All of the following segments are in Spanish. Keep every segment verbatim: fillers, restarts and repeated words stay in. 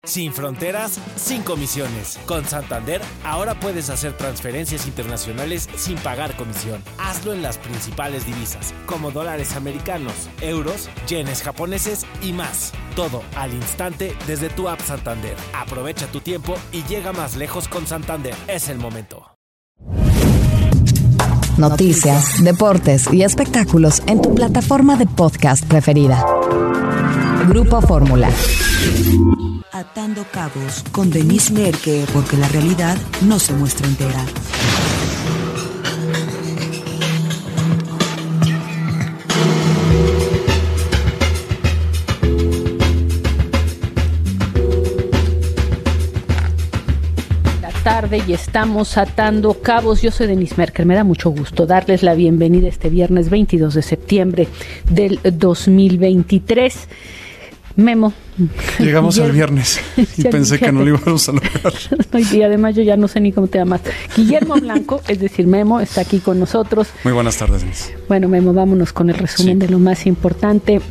Sin fronteras, sin comisiones. Con Santander, ahora puedes hacer transferencias internacionales sin pagar comisión. Hazlo en las principales divisas, como dólares americanos, euros, yenes japoneses y más. Todo al instante desde tu app Santander. Aprovecha tu tiempo y llega más lejos con Santander. Es el momento. Noticias, deportes y espectáculos en tu plataforma de podcast preferida. Grupo Fórmula. Atando cabos con Denise Merker, porque la realidad no se muestra entera. Tarde y estamos atando cabos. Yo soy Denise Merker, me da mucho gusto darles la bienvenida este viernes veintidós de septiembre del dos mil veintitrés. Memo. Llegamos al viernes y pensé que no lo íbamos a lograr. Y además yo ya no sé ni cómo te llamas. Guillermo Blanco, es decir, Memo, está aquí con nosotros. Muy buenas tardes, Denise. Bueno, Memo, vámonos con el resumen sí. de lo más importante.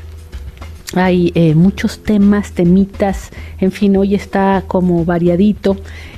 Hay eh, muchos temas, temitas, en fin, hoy está como variadito.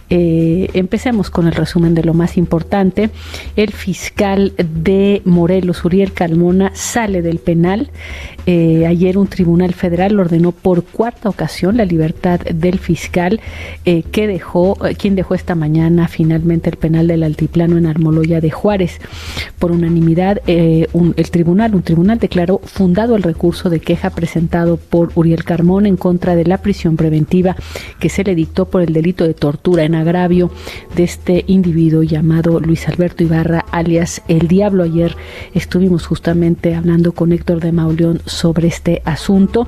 Eh, empecemos con el resumen de lo más importante. El fiscal de Morelos, Uriel Carmona, sale del penal. Eh, ayer un tribunal federal ordenó por cuarta ocasión la libertad del fiscal eh, que dejó, eh, quien dejó esta mañana finalmente el penal del Altiplano en Almoloya de Juárez. Por unanimidad, eh, un, el tribunal, un tribunal declaró fundado el recurso de queja presentado por Uriel Carmona en contra de la prisión preventiva que se le dictó por el delito de tortura en agravio de este individuo llamado Luis Alberto Ibarra, alias El Diablo. Ayer estuvimos justamente hablando con Héctor de Mauleón sobre este asunto.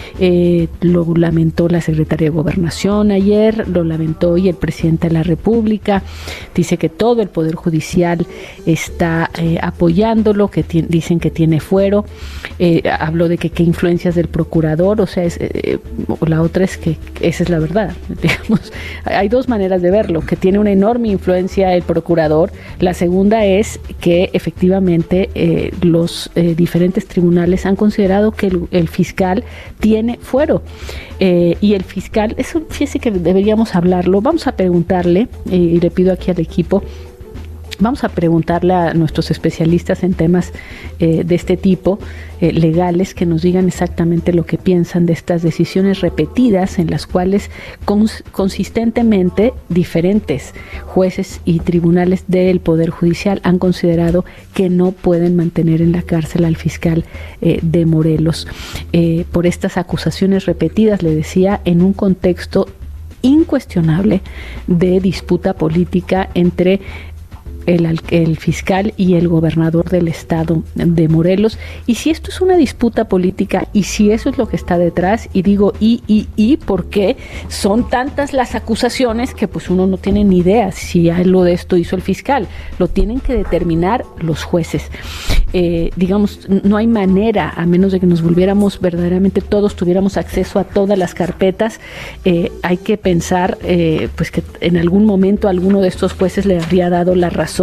Eh, lo lamentó la secretaria de Gobernación ayer, lo lamentó hoy el presidente de la República. Dice que todo el Poder Judicial está eh, apoyándolo, que t- dicen que tiene fuero. Eh, habló de que qué influencias del procurador, o sea, es, eh, la otra es que esa es la verdad. Digamos, hay dos maneras de verlo, que tiene una enorme influencia el procurador. La segunda es que efectivamente eh, los eh, diferentes tribunales han considerado que el, el fiscal tiene fuero. Eh, y el fiscal, eso fíjese que deberíamos hablarlo, vamos a preguntarle, eh, y le pido aquí al equipo, vamos a preguntarle a nuestros especialistas en temas eh, de este tipo, eh, legales, que nos digan exactamente lo que piensan de estas decisiones repetidas en las cuales cons- consistentemente diferentes jueces y tribunales del Poder Judicial han considerado que no pueden mantener en la cárcel al fiscal eh, de Morelos. Eh, por estas acusaciones repetidas, le decía, en un contexto incuestionable de disputa política entre El, el fiscal y el gobernador del estado de Morelos. Y si esto es una disputa política y si eso es lo que está detrás, y digo y, y, y, porque son tantas las acusaciones que pues uno no tiene ni idea si algo de esto hizo el fiscal. Lo tienen que determinar los jueces. Eh, digamos, no hay manera, a menos de que nos volviéramos verdaderamente todos, tuviéramos acceso a todas las carpetas, eh, hay que pensar eh, pues que en algún momento alguno de estos jueces le habría dado la razón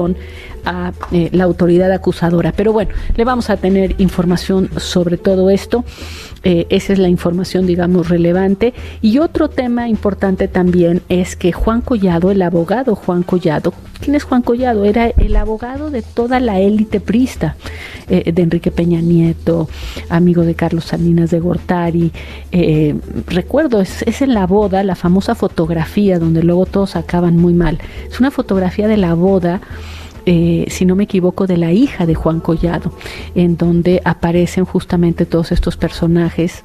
a eh, la autoridad acusadora. Pero bueno, le vamos a tener información sobre todo esto. Eh, esa es la información, digamos, relevante. Y otro tema importante también es que Juan Collado, el abogado Juan Collado, ¿quién es Juan Collado? Era el abogado de toda la élite priista, eh, de Enrique Peña Nieto, amigo de Carlos Salinas de Gortari. Eh, recuerdo, es, es en la boda, la famosa fotografía donde luego todos acaban muy mal. Es una fotografía de la boda, Eh, si no me equivoco, de la hija de Juan Collado, en donde aparecen justamente todos estos personajes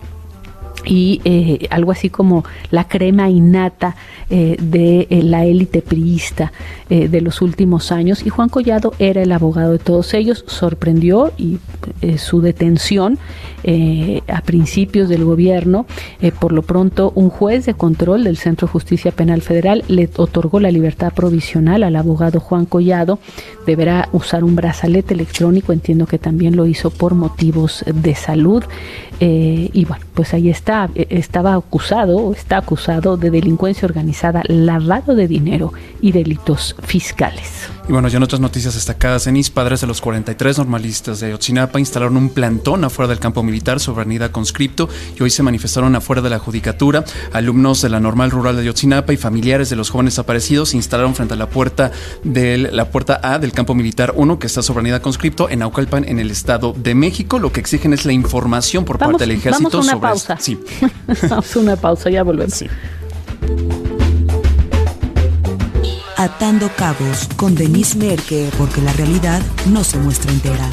y eh, algo así como la crema innata eh, de eh, la élite priista eh, de los últimos años, y Juan Collado era el abogado de todos ellos. Sorprendió y eh, su detención eh, a principios del gobierno. Eh, por lo pronto, un juez de control del Centro de Justicia Penal Federal le otorgó la libertad provisional al abogado Juan Collado. Deberá usar un brazalete electrónico, entiendo que también lo hizo por motivos de salud. Eh, y bueno, pues ahí está está, estaba acusado o está acusado de delincuencia organizada, lavado de dinero y delitos fiscales. Y bueno, ya en otras noticias destacadas, en Is, padres de los cuarenta y tres normalistas de Ayotzinapa instalaron un plantón afuera del campo militar sobre Avenida Conscripto y hoy se manifestaron afuera de la judicatura. Alumnos de la Normal Rural de Ayotzinapa y familiares de los jóvenes desaparecidos se instalaron frente a la puerta del, la puerta A del campo militar uno, que está sobre Avenida Conscripto en Naucalpan, en el Estado de México. Lo que exigen es la información por vamos, parte del ejército. Vamos a una sobre pausa. Este, sí. Vamos a una pausa, ya volvemos. Sí. Atando Cabos con Denise Merker, porque la realidad no se muestra entera.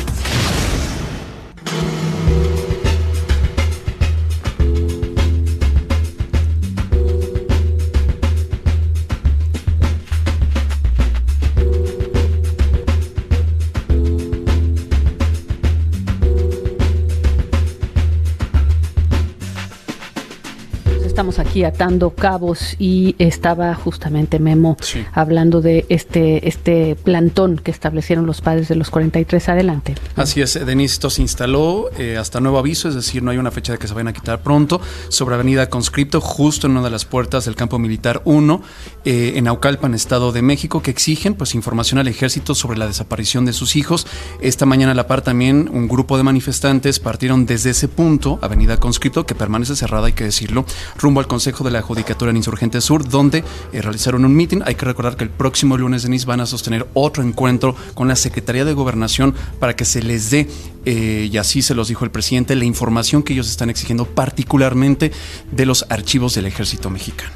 Estamos aquí atando cabos y estaba justamente Memo sí. hablando de este este plantón que establecieron los padres de los cuarenta y tres. Adelante. Así es, Denise, esto se instaló eh, hasta nuevo aviso, es decir, no hay una fecha de que se vayan a quitar pronto, sobre Avenida Conscripto, justo en una de las puertas del campo militar uno, eh, en Naucalpan, Estado de México, que exigen pues información al ejército sobre la desaparición de sus hijos. Esta mañana a la par también un grupo de manifestantes partieron desde ese punto, Avenida Conscripto, que permanece cerrada, hay que decirlo, rumbo al Consejo de la Judicatura en Insurgente Sur, donde eh, realizaron un mitin. Hay que recordar que el próximo lunes, Denise, van a sostener otro encuentro con la Secretaría de Gobernación para que se les dé, eh, y así se los dijo el presidente, la información que ellos están exigiendo, particularmente de los archivos del Ejército Mexicano.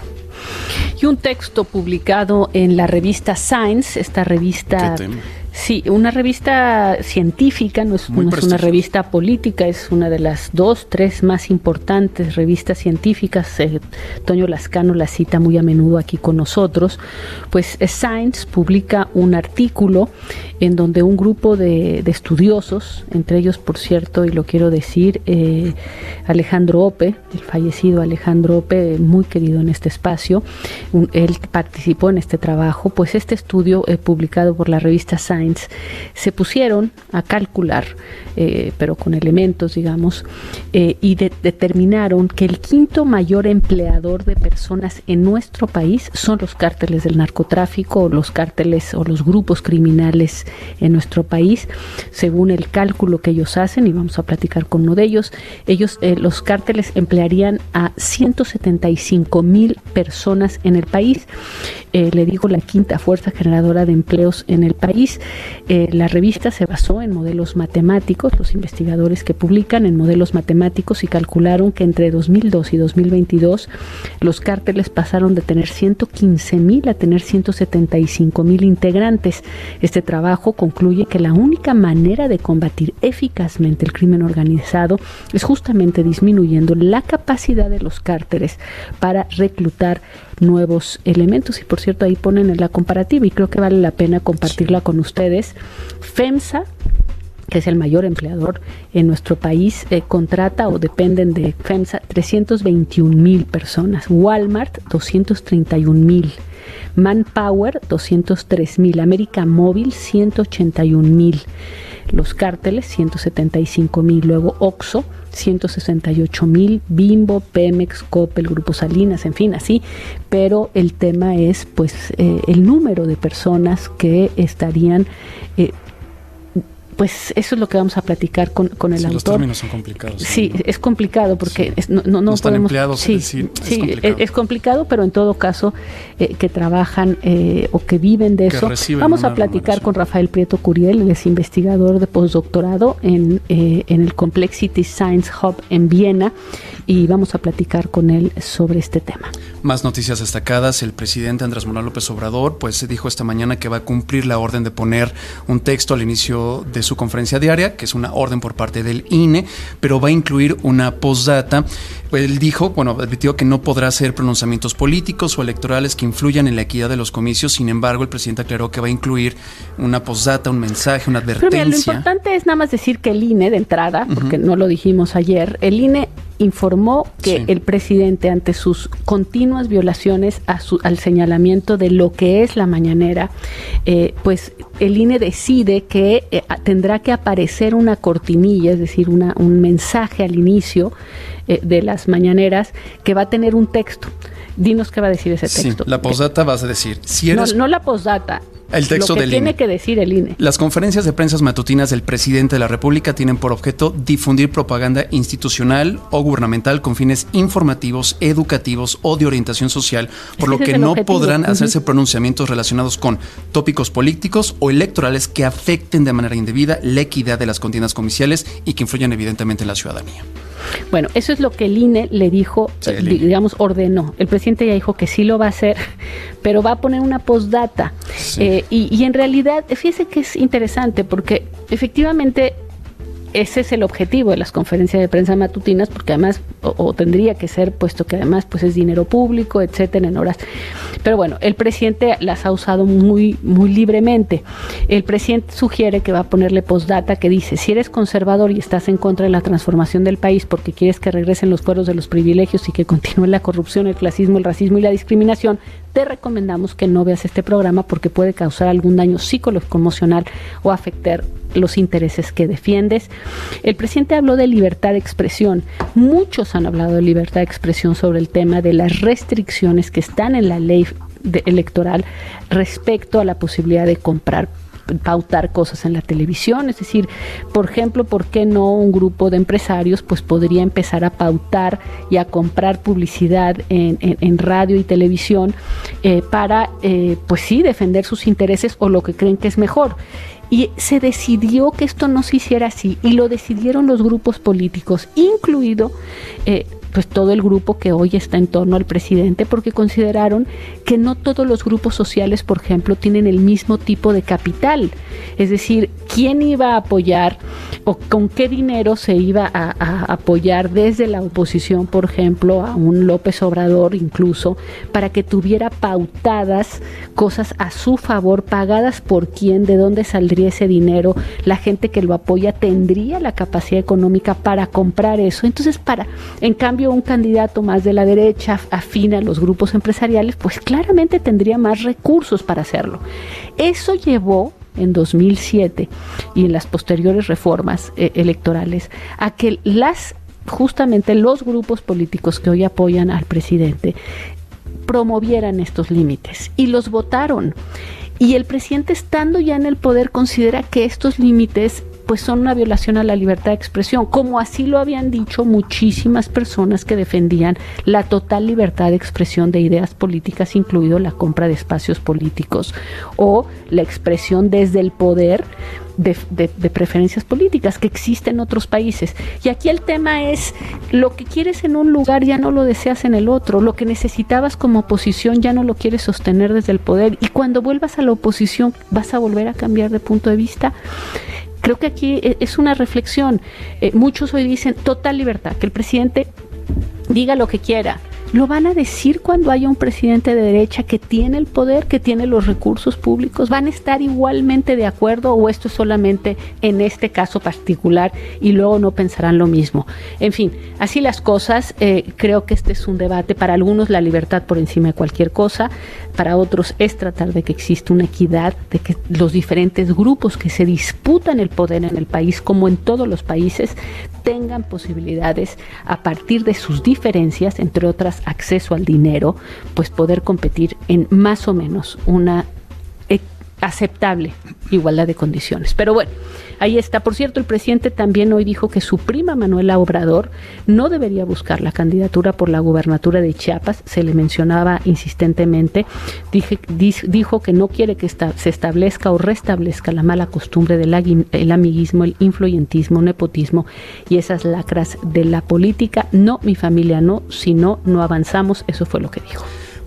Y un texto publicado en la revista Science, esta revista... Sí, una revista científica, no es, no es una revista política, es una de las dos, tres más importantes revistas científicas. Eh, Toño Lascano la cita muy a menudo aquí con nosotros. Pues Science publica un artículo en donde un grupo de, de estudiosos, entre ellos, por cierto, y lo quiero decir, eh, Alejandro Ope, el fallecido Alejandro Ope, muy querido en este espacio, un, él participó en este trabajo. Pues este estudio eh, publicado por la revista Science se pusieron a calcular, eh, pero con elementos, digamos, eh, y de, determinaron que el quinto mayor empleador de personas en nuestro país son los cárteles del narcotráfico, o los cárteles o los grupos criminales en nuestro país, según el cálculo que ellos hacen, y vamos a platicar con uno de ellos. Ellos, eh, los cárteles emplearían a ciento setenta y cinco mil personas en el país. Eh, le digo, la quinta fuerza generadora de empleos en el país. Eh, la revista se basó en modelos matemáticos, los investigadores que publican en modelos matemáticos, y calcularon que entre dos mil dos y dos mil veintidós los cárteles pasaron de tener ciento quince mil a tener ciento setenta y cinco mil integrantes. Este trabajo concluye que la única manera de combatir eficazmente el crimen organizado es justamente disminuyendo la capacidad de los cárteles para reclutar nuevos elementos. Y por cierto, ahí ponen en la comparativa, y creo que vale la pena compartirla sí. con ustedes. FEMSA, que es el mayor empleador en nuestro país, eh, contrata o dependen de FEMSA trescientos veintiún mil personas, Walmart doscientos treinta y un mil, Manpower doscientos tres mil, América Móvil ciento ochenta y un mil, los cárteles ciento setenta y cinco mil, luego Oxxo ciento sesenta y ocho mil, Bimbo, Pemex, Coppel, Grupo Salinas, en fin, así, pero el tema es pues eh, el número de personas que estarían eh, pues eso es lo que vamos a platicar con, con el sí, autor. Los términos son complicados. Sí, ¿sí? Es complicado porque sí. es, no, no, no, no están podemos... empleados, sí, es decir, sí, es complicado. Es, es complicado, pero en todo caso eh, que trabajan eh, o que viven de que eso. Vamos a platicar con Rafael Prieto Curiel, él es investigador de postdoctorado en, eh, en el Complexity Science Hub en Viena, y vamos a platicar con él sobre este tema. Más noticias destacadas. El presidente Andrés Manuel López Obrador pues dijo esta mañana que va a cumplir la orden de poner un texto al inicio de su conferencia diaria, que es una orden por parte del I N E, pero va a incluir una postdata. Pues él dijo, bueno, advirtió que no podrá hacer pronunciamientos políticos o electorales que influyan en la equidad de los comicios. Sin embargo, el presidente aclaró que va a incluir una postdata, un mensaje, una advertencia. Pero mira, lo importante es nada más decir que el I N E de entrada, porque uh-huh. no lo dijimos ayer, el I N E informó que sí. el presidente, ante sus continuas violaciones a su, al señalamiento de lo que es la mañanera, eh, pues el I N E decide que eh, tendrá que aparecer una cortinilla, es decir, una, un mensaje al inicio eh, de las mañaneras que va a tener un texto. Dinos qué va a decir ese texto. Sí, la postdata vas a decir. Si eres... No, no la postdata. El texto lo que del tiene I N E. que decir el I N E. Las conferencias de prensa matutinas del presidente de la República tienen por objeto difundir propaganda institucional o gubernamental con fines informativos, educativos o de orientación social, por lo que no podrán hacerse pronunciamientos relacionados con tópicos políticos o electorales que afecten de manera indebida la equidad de las contiendas comiciales y que influyan evidentemente en la ciudadanía. Bueno, eso es lo que el I N E le dijo, sí, el I N E. digamos, ordenó. El presidente ya dijo que sí lo va a hacer, pero va a poner una postdata. Sí. Eh, y, y en realidad, fíjese que es interesante porque efectivamente ese es el objetivo de las conferencias de prensa matutinas, porque además, o, o tendría que ser, puesto que además pues es dinero público, etcétera, en horas. Pero bueno, el presidente las ha usado muy, muy libremente. El presidente sugiere que va a ponerle postdata que dice: si eres conservador y estás en contra de la transformación del país porque quieres que regresen los fueros de los privilegios y que continúe la corrupción, el clasismo, el racismo y la discriminación, te recomendamos que no veas este programa porque puede causar algún daño psicológico, emocional o afectar los intereses que defiendes. El presidente habló de libertad de expresión. Muchos han hablado de libertad de expresión sobre el tema de las restricciones que están en la ley de, electoral respecto a la posibilidad de comprar, pautar cosas en la televisión. Es decir, por ejemplo, ¿por qué no un grupo de empresarios pues podría empezar a pautar y a comprar publicidad en, en, en radio y televisión eh, para, eh, pues sí, defender sus intereses o lo que creen que es mejor? Y se decidió que esto no se hiciera así, y lo decidieron los grupos políticos, incluido eh, pues todo el grupo que hoy está en torno al presidente, porque consideraron que no todos los grupos sociales, por ejemplo, tienen el mismo tipo de capital. Es decir, ¿quién iba a apoyar o con qué dinero se iba a, a apoyar desde la oposición, por ejemplo, a un López Obrador incluso, para que tuviera pautadas cosas a su favor, pagadas por quién, de dónde saldría ese dinero? La gente que lo apoya tendría la capacidad económica para comprar eso. Entonces, para, en cambio, un candidato más de la derecha, afín a los grupos empresariales, pues claramente tendría más recursos para hacerlo. Eso llevó en dos mil siete y en las posteriores reformas eh, electorales a que las justamente los grupos políticos que hoy apoyan al presidente promovieran estos límites y los votaron. Y el presidente, estando ya en el poder, considera que estos límites pues son una violación a la libertad de expresión, como así lo habían dicho muchísimas personas que defendían la total libertad de expresión de ideas políticas, incluido la compra de espacios políticos o la expresión desde el poder de, de, de preferencias políticas que existen en otros países. Y aquí el tema es: lo que quieres en un lugar ya no lo deseas en el otro, lo que necesitabas como oposición ya no lo quieres sostener desde el poder, y cuando vuelvas a la oposición vas a volver a cambiar de punto de vista. Creo que aquí es una reflexión. Eh, muchos hoy dicen total libertad, que el presidente diga lo que quiera. Lo van a decir cuando haya un presidente de derecha que tiene el poder, que tiene los recursos públicos. ¿Van a estar igualmente de acuerdo o esto es solamente en este caso particular y luego no pensarán lo mismo? En fin, así las cosas. Eh, creo que este es un debate. Para algunos la libertad por encima de cualquier cosa, para otros es tratar de que exista una equidad, de que los diferentes grupos que se disputan el poder en el país, como en todos los países, tengan posibilidades a partir de sus diferencias, entre otras acceso al dinero, pues poder competir en más o menos una aceptable igualdad de condiciones. Pero bueno, ahí está. Por cierto, el presidente también hoy dijo que su prima Manuela Obrador no debería buscar la candidatura por la gubernatura de Chiapas. Se le mencionaba insistentemente. Dije, dijo que no quiere que esta, se establezca o restablezca la mala costumbre del el amiguismo, el influyentismo, nepotismo y esas lacras de la política. No, mi familia no, si no, no avanzamos. Eso fue lo que dijo.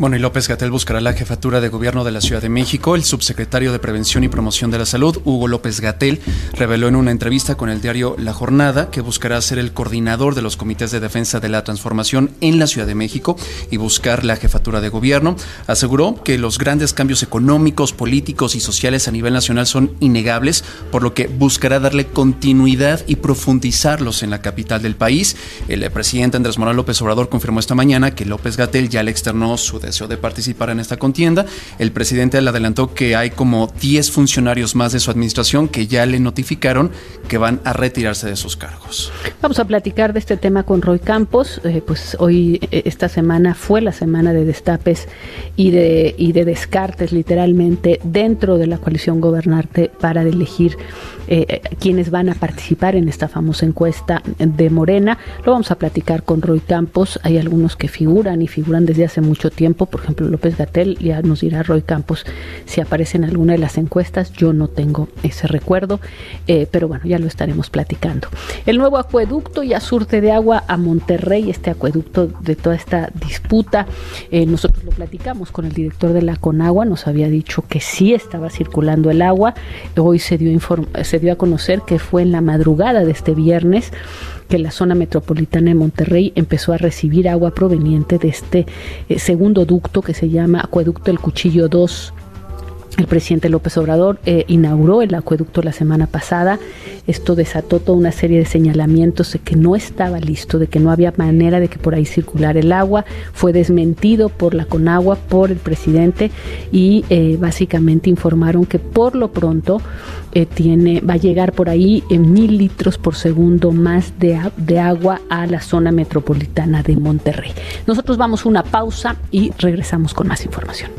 Bueno, y López-Gatell buscará la jefatura de gobierno de la Ciudad de México. El subsecretario de Prevención y Promoción de la Salud, Hugo López-Gatell, reveló en una entrevista con el diario La Jornada que buscará ser el coordinador de los comités de defensa de la transformación en la Ciudad de México y buscar la jefatura de gobierno. Aseguró que los grandes cambios económicos, políticos y sociales a nivel nacional son innegables, por lo que buscará darle continuidad y profundizarlos en la capital del país. El presidente Andrés Manuel López Obrador confirmó esta mañana que López-Gatell ya le externó su deseo de participar en esta contienda. El presidente le adelantó que hay como diez funcionarios más de su administración que ya le notificaron que van a retirarse de sus cargos. Vamos a platicar de este tema con Roy Campos. Eh, pues hoy, esta semana fue la semana de destapes y de, y de descartes, literalmente, dentro de la coalición gobernante para elegir eh, quienes van a participar en esta famosa encuesta de Morena. Lo vamos a platicar con Roy Campos. Hay algunos que figuran y figuran desde hace mucho tiempo. Por ejemplo, López-Gatell, ya nos dirá Roy Campos si aparece en alguna de las encuestas. Yo no tengo ese recuerdo, eh, pero bueno, ya lo estaremos platicando. El nuevo acueducto ya surte de agua a Monterrey, este acueducto de toda esta disputa. Eh, nosotros lo platicamos con el director de la Conagua, nos había dicho que sí estaba circulando el agua. Hoy se dio, inform- se dio a conocer que fue en la madrugada de este viernes que la zona metropolitana de Monterrey empezó a recibir agua proveniente de este eh, segundo ducto que se llama Acueducto El Cuchillo dos. El presidente López Obrador eh, inauguró el acueducto la semana pasada. Esto desató toda una serie de señalamientos de que no estaba listo, de que no había manera de que por ahí circulara el agua. Fue desmentido por la Conagua, por el presidente, y eh, básicamente informaron que por lo pronto eh, tiene, va a llegar por ahí en mil litros por segundo más de, de agua a la zona metropolitana de Monterrey. Nosotros vamos a una pausa y regresamos con más información.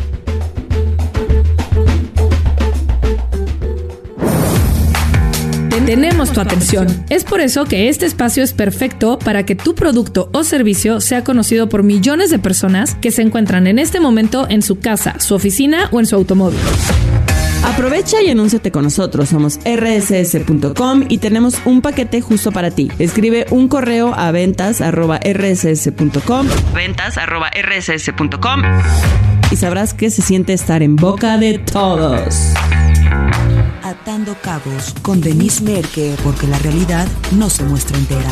Tenemos tu atención. Es por eso que este espacio es perfecto para que tu producto o servicio sea conocido por millones de personas que se encuentran en este momento en su casa, su oficina o en su automóvil. Aprovecha y anúnciate con nosotros. Somos erre ese ese punto com y tenemos un paquete justo para ti. Escribe un correo a ventas arroba erre ese ese punto com, ventas arroba erre ese ese punto com, y sabrás qué se siente estar en boca de todos. Atando Cabos con Denise Merker, porque la realidad no se muestra entera.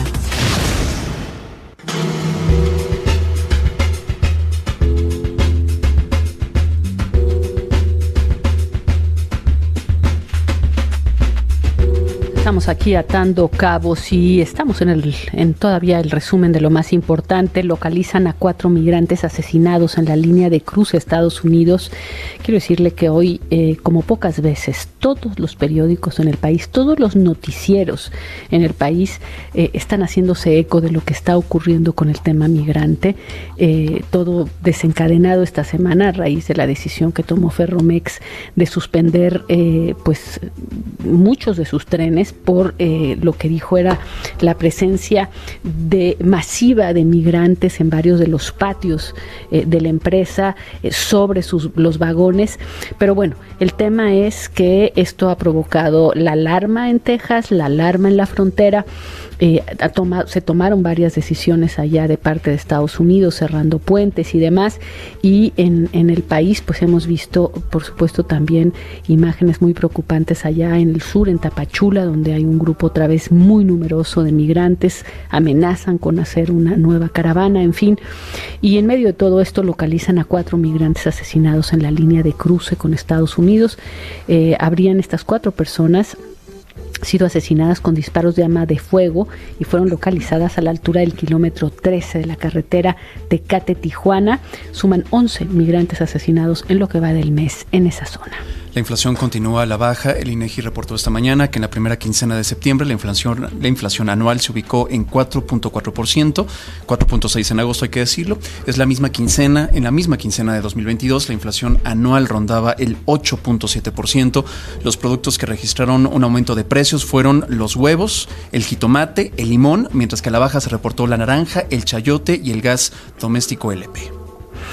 Estamos aquí atando cabos y estamos en el en todavía el resumen de lo más importante. Localizan a cuatro migrantes asesinados en la línea de cruce Estados Unidos. Quiero decirle que hoy, eh, como pocas veces, todos los periódicos en el país, todos los noticieros en el país eh, están haciéndose eco de lo que está ocurriendo con el tema migrante. Eh, todo desencadenado esta semana a raíz de la decisión que tomó Ferromex de suspender eh, pues muchos de sus trenes por eh, lo que dijo era la presencia de masiva de migrantes en varios de los patios eh, de la empresa eh, sobre sus, los vagones. Pero bueno, el tema es que esto ha provocado la alarma en Texas, la alarma en la frontera. Eh, ha tomado, se tomaron varias decisiones allá de parte de Estados Unidos, cerrando puentes y demás, y en, en el país pues hemos visto por supuesto también imágenes muy preocupantes allá en el sur, en Tapachula, donde hay un grupo otra vez muy numeroso de migrantes, amenazan con hacer una nueva caravana, en fin, y en medio de todo esto localizan a cuatro migrantes asesinados en la línea de cruce con Estados Unidos. Eh, habrían estas cuatro personas sido asesinadas con disparos de arma de fuego y fueron localizadas a la altura del kilómetro trece de la carretera Tecate-Tijuana. Suman once migrantes asesinados en lo que va del mes en esa zona. La inflación continúa a la baja. El INEGI reportó esta mañana que en la primera quincena de septiembre la inflación, la inflación anual se ubicó en cuatro punto cuatro por ciento, cuatro punto seis por ciento en agosto, hay que decirlo. Es la misma quincena, en la misma quincena de dos mil veintidós, la inflación anual rondaba el ocho punto siete por ciento. Los productos que registraron un aumento de precios fueron los huevos, el jitomate, el limón, mientras que a la baja se reportó la naranja, el chayote y el gas doméstico L P.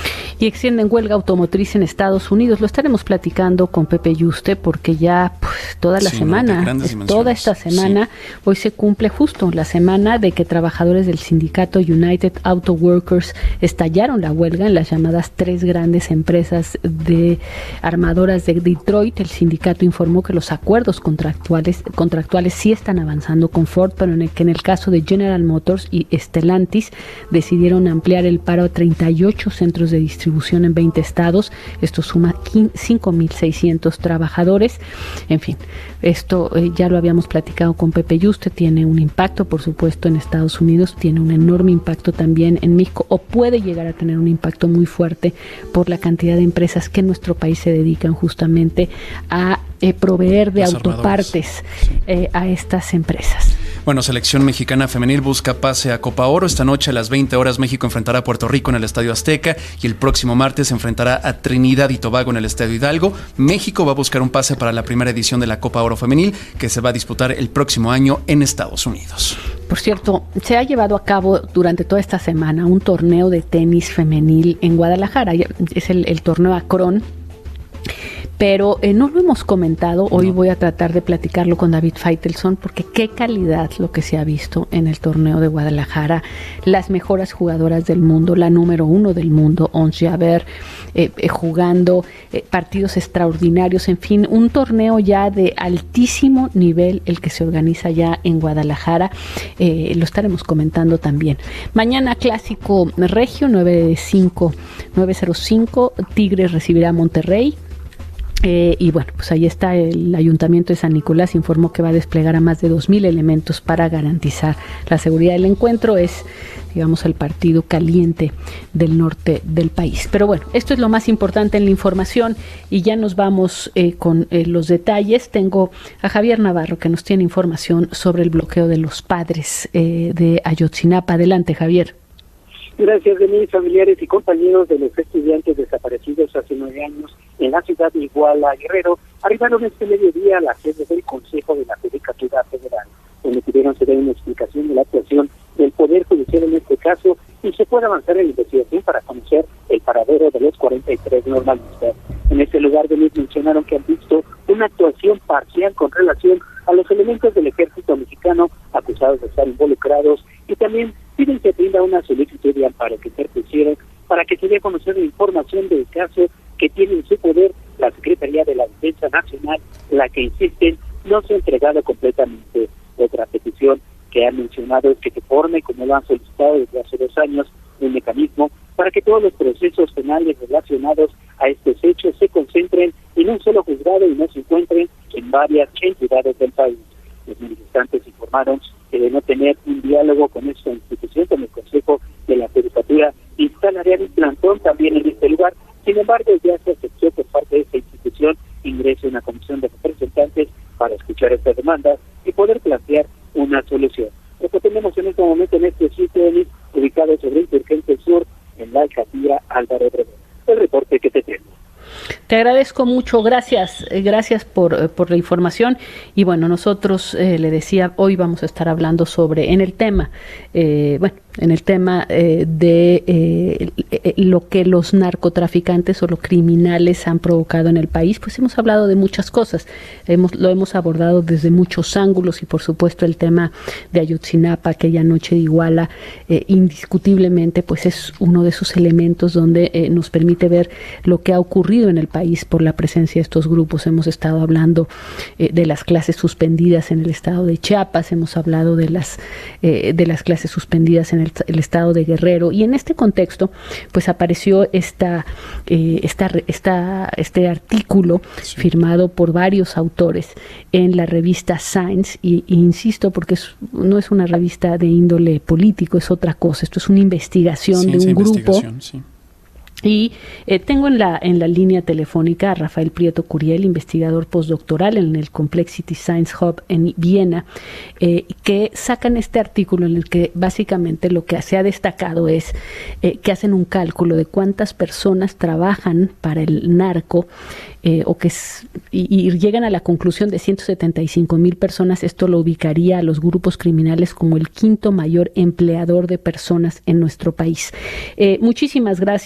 y extienden huelga automotriz en Estados Unidos. Lo estaremos platicando con Pepe Yuste porque ya pues, toda la sí, semana, no, toda esta semana, sí. Hoy se cumple justo la semana de que trabajadores del sindicato United Auto Workers estallaron la huelga en las llamadas tres grandes empresas de armadoras de Detroit. El sindicato informó que los acuerdos contractuales, contractuales sí están avanzando con Ford, pero en el que en el caso de General Motors y Stellantis decidieron ampliar el paro a treinta y ocho centros de distribución en veinte estados. Esto suma cinco mil seiscientos trabajadores. En fin, esto eh, ya lo habíamos platicado con Pepe Yuste, tiene un impacto, por supuesto, en Estados Unidos, tiene un enorme impacto también en México, o puede llegar a tener un impacto muy fuerte por la cantidad de empresas que en nuestro país se dedican justamente a eh, proveer de Las autopartes sí. eh, a estas empresas. Bueno, selección mexicana femenil busca pase a Copa Oro. Esta noche a las veinte horas México enfrentará a Puerto Rico en el Estadio Azteca y el próximo martes se enfrentará a Trinidad y Tobago en el Estadio Hidalgo. México va a buscar un pase para la primera edición de la Copa Oro femenil que se va a disputar el próximo año en Estados Unidos. Por cierto, se ha llevado a cabo durante toda esta semana un torneo de tenis femenil en Guadalajara. Es el, el torneo Acron. Pero eh, no lo hemos comentado, hoy no. Voy a tratar de platicarlo con David Feitelson, porque qué calidad lo que se ha visto en el torneo de Guadalajara, las mejores jugadoras del mundo, la número uno del mundo, Ons Jabeur, eh, eh, jugando eh, partidos extraordinarios, en fin, un torneo ya de altísimo nivel el que se organiza ya en Guadalajara, eh, lo estaremos comentando también. Mañana clásico regio, nueve cero cinco, Tigres recibirá a Monterrey. Eh, y bueno, pues ahí está, el Ayuntamiento de San Nicolás informó que va a desplegar a más de dos mil elementos para garantizar la seguridad del encuentro. Es, digamos, el partido caliente del norte del país. Pero bueno, esto es lo más importante en la información y ya nos vamos eh, con eh, los detalles. Tengo a Javier Navarro que nos tiene información sobre el bloqueo de los padres eh, de Ayotzinapa. Adelante, Javier. Gracias, Denise. Familiares y compañeros de los estudiantes desaparecidos hace nueve años en la ciudad de Iguala, Guerrero, arribaron este mediodía a la sede del Consejo de la Judicatura Federal, donde pidieron se dé una explicación de la actuación del Poder Judicial en este caso y se pueda avanzar en la investigación para conocer el paradero de los cuarenta y tres normalistas. En este lugar, Denise, mencionaron que han visto una actuación parcial con relación a los elementos del ejército mexicano acusados de estar involucrados y también piden que brinda una solicitud de amparo que interpusieron para que se dé a conocer la información del caso que tiene en su poder la Secretaría de la Defensa Nacional, la que insisten no se ha entregado completamente. Otra petición que han mencionado es que se forme, como lo han solicitado desde hace dos años, un mecanismo para que todos los procesos penales relacionados a estos hechos se concentren en un solo juzgado y no se encuentren en varias entidades del país. Los manifestantes informaron que de no tener un diálogo con esta institución, con el Consejo de la Judicatura, instalarían un plantón también en este lugar. Sin embargo, ya se aceptó por parte de esta institución ingrese una comisión de representantes para escuchar estas demandas y poder plantear una solución. Lo que tenemos en este momento en este sitio, ubicado sobre Insurgente Sur, en la alcaldía Álvaro Obregón. El reporte que te tengo. Te agradezco mucho, gracias, eh, gracias por, eh, por la información. Y bueno, nosotros, eh, le decía, hoy vamos a estar hablando sobre, en el tema, eh, bueno, en el tema eh, de eh, eh, lo que los narcotraficantes o los criminales han provocado en el país. Pues hemos hablado de muchas cosas, hemos, lo hemos abordado desde muchos ángulos y por supuesto el tema de Ayotzinapa, aquella noche de Iguala, eh, indiscutiblemente pues es uno de esos elementos donde eh, nos permite ver lo que ha ocurrido en el país por la presencia de estos grupos. Hemos estado hablando eh, de las clases suspendidas en el estado de Chiapas, hemos hablado de las eh, de las clases suspendidas en el, el estado de Guerrero, y en este contexto pues apareció esta, eh, esta, esta este artículo sí. firmado por varios autores en la revista Science, y, y insisto porque es, no es una revista de índole político, es otra cosa, esto es una investigación sí, de un grupo sí. Y eh, tengo en la en la línea telefónica a Rafael Prieto Curiel, investigador postdoctoral en el Complexity Science Hub en Viena, eh, que sacan este artículo en el que básicamente lo que se ha destacado es eh, que hacen un cálculo de cuántas personas trabajan para el narco, eh, o que es, y, y llegan a la conclusión de ciento setenta y cinco mil personas. Esto lo ubicaría a los grupos criminales como el quinto mayor empleador de personas en nuestro país. Eh, muchísimas gracias, Rafael.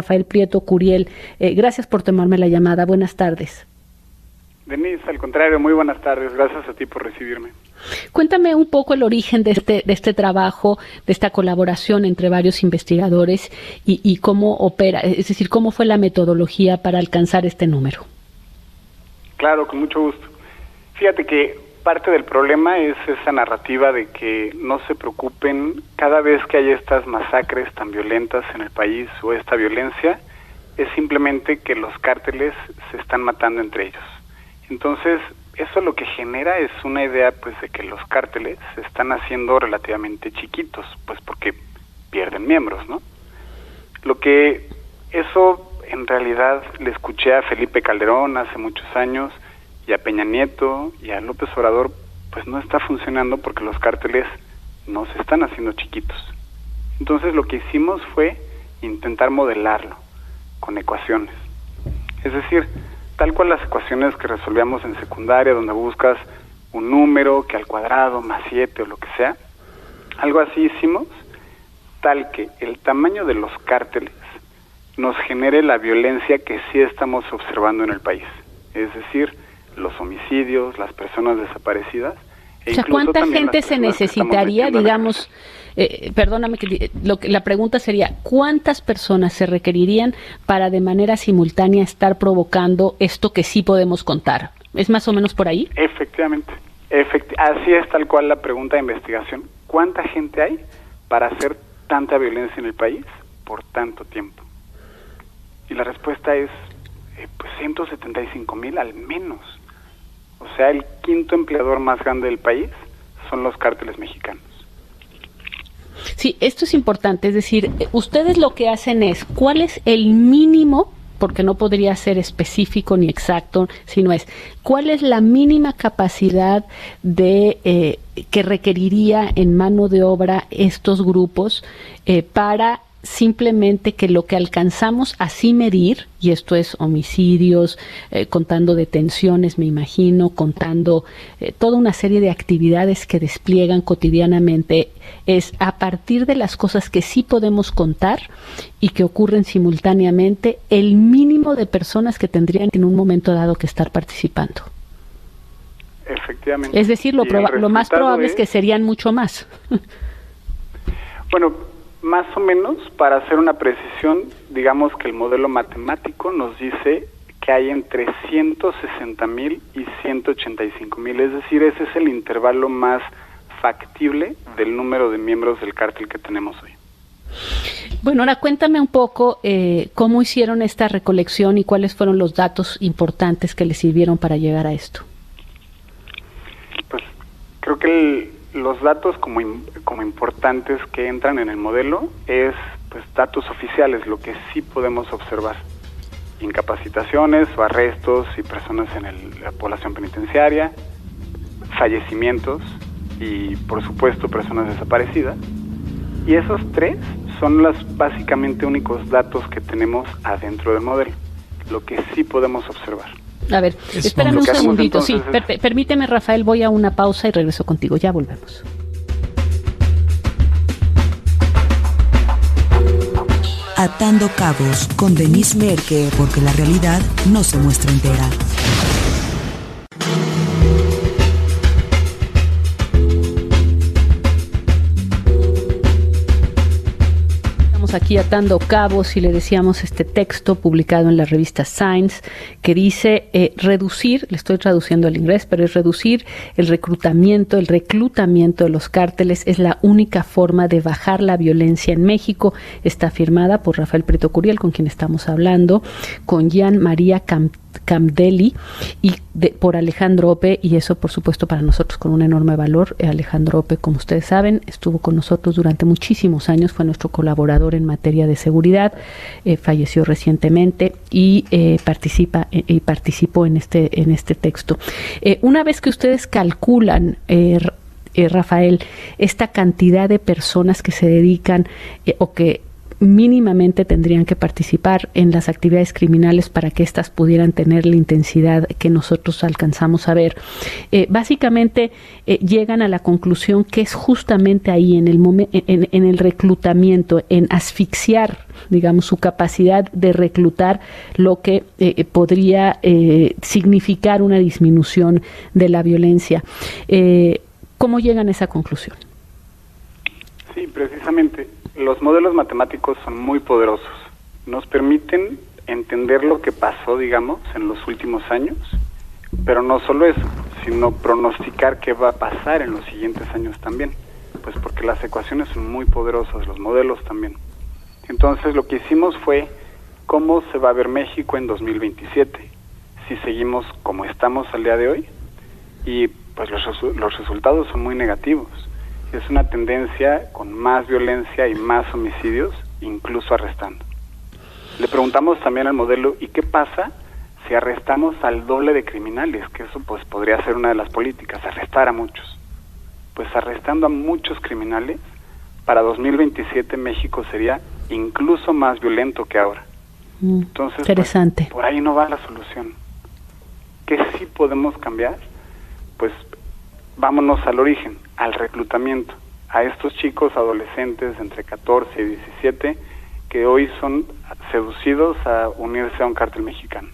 Rafael Prieto Curiel. Eh, gracias por tomarme la llamada. Buenas tardes. Denise, al contrario, muy buenas tardes. Gracias a ti por recibirme. Cuéntame un poco el origen de este, de este trabajo, de esta colaboración entre varios investigadores y, y cómo opera, es decir, cómo fue la metodología para alcanzar este número. Claro, con mucho gusto. Fíjate que parte del problema es esa narrativa de que no se preocupen cada vez que hay estas masacres tan violentas en el país o esta violencia, es simplemente que los cárteles se están matando entre ellos. Entonces, eso lo que genera es una idea pues de que los cárteles se están haciendo relativamente chiquitos, pues porque pierden miembros, ¿no? Lo que eso en realidad le escuché a Felipe Calderón hace muchos años y a Peña Nieto y a López Obrador, pues no está funcionando porque los cárteles no se están haciendo chiquitos. Entonces lo que hicimos fue intentar modelarlo con ecuaciones. Es decir, tal cual las ecuaciones que resolvíamos en secundaria, donde buscas un número que al cuadrado más siete o lo que sea, algo así hicimos, tal que el tamaño de los cárteles nos genere la violencia que sí estamos observando en el país. Es decir, los homicidios, las personas desaparecidas. E o sea, ¿cuánta gente se necesitaría, digamos, eh, perdóname, que, lo que la pregunta sería, ¿cuántas personas se requerirían para de manera simultánea estar provocando esto que sí podemos contar? ¿Es más o menos por ahí? Efectivamente, efecti- así es tal cual la pregunta de investigación. ¿Cuánta gente hay para hacer tanta violencia en el país por tanto tiempo? Y la respuesta es, eh, pues ciento setenta y cinco mil al menos. O sea, el quinto empleador más grande del país son los cárteles mexicanos. Sí, esto es importante, es decir, ustedes lo que hacen es, ¿cuál es el mínimo? Porque no podría ser específico ni exacto, sino es, ¿cuál es la mínima capacidad de eh, que requeriría en mano de obra estos grupos eh, para simplemente que lo que alcanzamos así medir, y esto es homicidios, eh, contando detenciones, me imagino, contando eh, toda una serie de actividades que despliegan cotidianamente, es a partir de las cosas que sí podemos contar y que ocurren simultáneamente, el mínimo de personas que tendrían en un momento dado que estar participando? Efectivamente. Es decir, lo, proba- lo más probable es, es que serían mucho más. Bueno, más o menos, para hacer una precisión, digamos que el modelo matemático nos dice que hay entre ciento sesenta mil y ciento ochenta y cinco mil, es decir, ese es el intervalo más factible del número de miembros del cártel que tenemos hoy. Bueno, ahora cuéntame un poco eh, cómo hicieron esta recolección y cuáles fueron los datos importantes que les sirvieron para llegar a esto. Pues creo que el los datos como como importantes que entran en el modelo es pues datos oficiales, lo que sí podemos observar: incapacitaciones o arrestos y personas en el, la población penitenciaria, fallecimientos y por supuesto personas desaparecidas. Y esos tres son los básicamente únicos datos que tenemos adentro del modelo, lo que sí podemos observar. A ver, es espérame un segundito, sí, per permíteme, Rafael, voy a una pausa y regreso contigo, ya volvemos. Atando Cabos con Denise Merker, porque la realidad no se muestra entera. Aquí atando cabos y le decíamos este texto publicado en la revista Science que dice eh, reducir, le estoy traduciendo al inglés, pero es reducir el reclutamiento, el reclutamiento de los cárteles es la única forma de bajar la violencia en México. Está firmada por Rafael Prieto Curiel, con quien estamos hablando, con Gian María Camp Camdelli y de, por Alejandro Ope, y eso por supuesto para nosotros con un enorme valor. Alejandro Ope, como ustedes saben, estuvo con nosotros durante muchísimos años, fue nuestro colaborador en materia de seguridad, eh, falleció recientemente y eh, participa eh, y participó en este en este texto. Eh, una vez que ustedes calculan, eh, eh, Rafael, esta cantidad de personas que se dedican eh, o que mínimamente tendrían que participar en las actividades criminales para que éstas pudieran tener la intensidad que nosotros alcanzamos a ver. Eh, básicamente eh, llegan a la conclusión que es justamente ahí, en el, momen- en, en el reclutamiento, en asfixiar, digamos, su capacidad de reclutar, lo que eh, podría eh, significar una disminución de la violencia. Eh, ¿Cómo llegan a esa conclusión? Sí, precisamente. Los modelos matemáticos son muy poderosos. Nos permiten entender lo que pasó, digamos, en los últimos años, pero no solo eso, sino pronosticar qué va a pasar en los siguientes años también, pues porque las ecuaciones son muy poderosas, los modelos también. Entonces lo que hicimos fue cómo se va a ver México en dos mil veintisiete, si seguimos como estamos al día de hoy, y pues los, resu- los resultados son muy negativos. Es una tendencia con más violencia y más homicidios, incluso arrestando. Le preguntamos también al modelo, ¿y qué pasa si arrestamos al doble de criminales? Que eso pues podría ser una de las políticas, arrestar a muchos. Pues arrestando a muchos criminales, para dos mil veintisiete México sería incluso más violento que ahora. Mm, Entonces, interesante. Pues, por ahí no va la solución. ¿Qué sí podemos cambiar? Pues vámonos al origen, al reclutamiento, a estos chicos adolescentes entre catorce y diecisiete que hoy son seducidos a unirse a un cártel mexicano.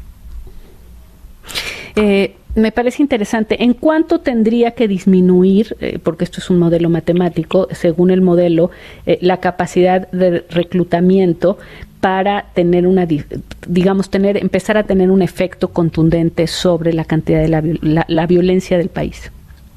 Eh, me parece interesante. ¿En cuánto tendría que disminuir, eh, porque esto es un modelo matemático, según el modelo, eh, la capacidad de reclutamiento para tener una, digamos, tener, empezar a tener un efecto contundente sobre la cantidad de la, la, la violencia del país?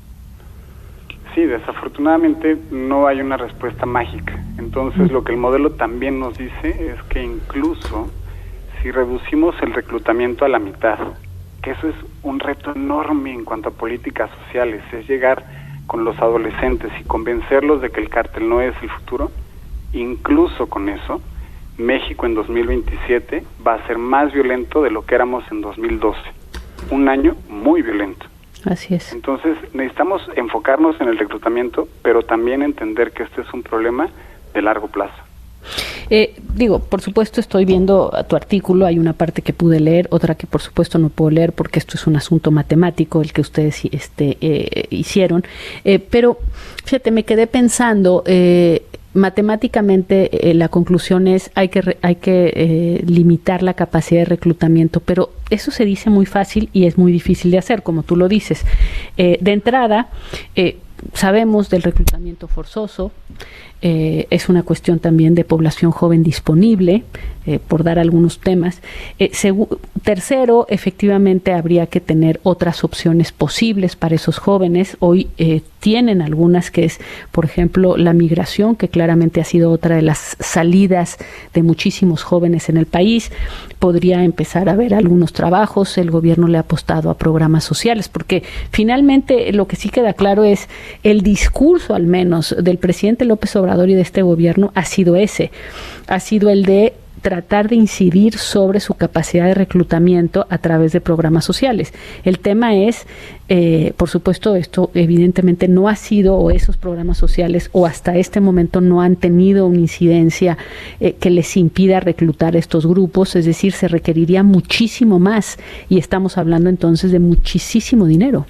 Sí, desafortunadamente no hay una respuesta mágica. Entonces, lo que el modelo también nos dice es que incluso si reducimos el reclutamiento a la mitad, que eso es un reto enorme en cuanto a políticas sociales, es llegar con los adolescentes y convencerlos de que el cártel no es el futuro, incluso con eso, México en dos mil veintisiete va a ser más violento de lo que éramos en dos mil doce. Un año muy violento. Así es. Entonces necesitamos enfocarnos en el reclutamiento, pero también entender que este es un problema de largo plazo. Eh, digo, por supuesto estoy viendo tu artículo, hay una parte que pude leer, otra que por supuesto no puedo leer porque esto es un asunto matemático el que ustedes este, eh, hicieron, eh, pero fíjate, me quedé pensando, eh, matemáticamente eh, la conclusión es hay que, re, hay que eh, limitar la capacidad de reclutamiento, pero eso se dice muy fácil y es muy difícil de hacer, como tú lo dices. Eh, de entrada, eh, sabemos del reclutamiento forzoso. Eh, es una cuestión también de población joven disponible, eh, por dar algunos temas. Eh, segu- tercero, efectivamente habría que tener otras opciones posibles para esos jóvenes. Hoy eh, tienen algunas, que es, por ejemplo, la migración, que claramente ha sido otra de las salidas de muchísimos jóvenes en el país. Podría empezar a haber algunos trabajos, el gobierno le ha apostado a programas sociales, porque finalmente lo que sí queda claro es el discurso, al menos, del presidente López Obrador y de este gobierno ha sido ese, ha sido el de tratar de incidir sobre su capacidad de reclutamiento a través de programas sociales. El tema es, eh, por supuesto, esto evidentemente no ha sido, o esos programas sociales, o hasta este momento no han tenido una incidencia eh, que les impida reclutar estos grupos, es decir, se requeriría muchísimo más, y estamos hablando entonces de muchísimo dinero.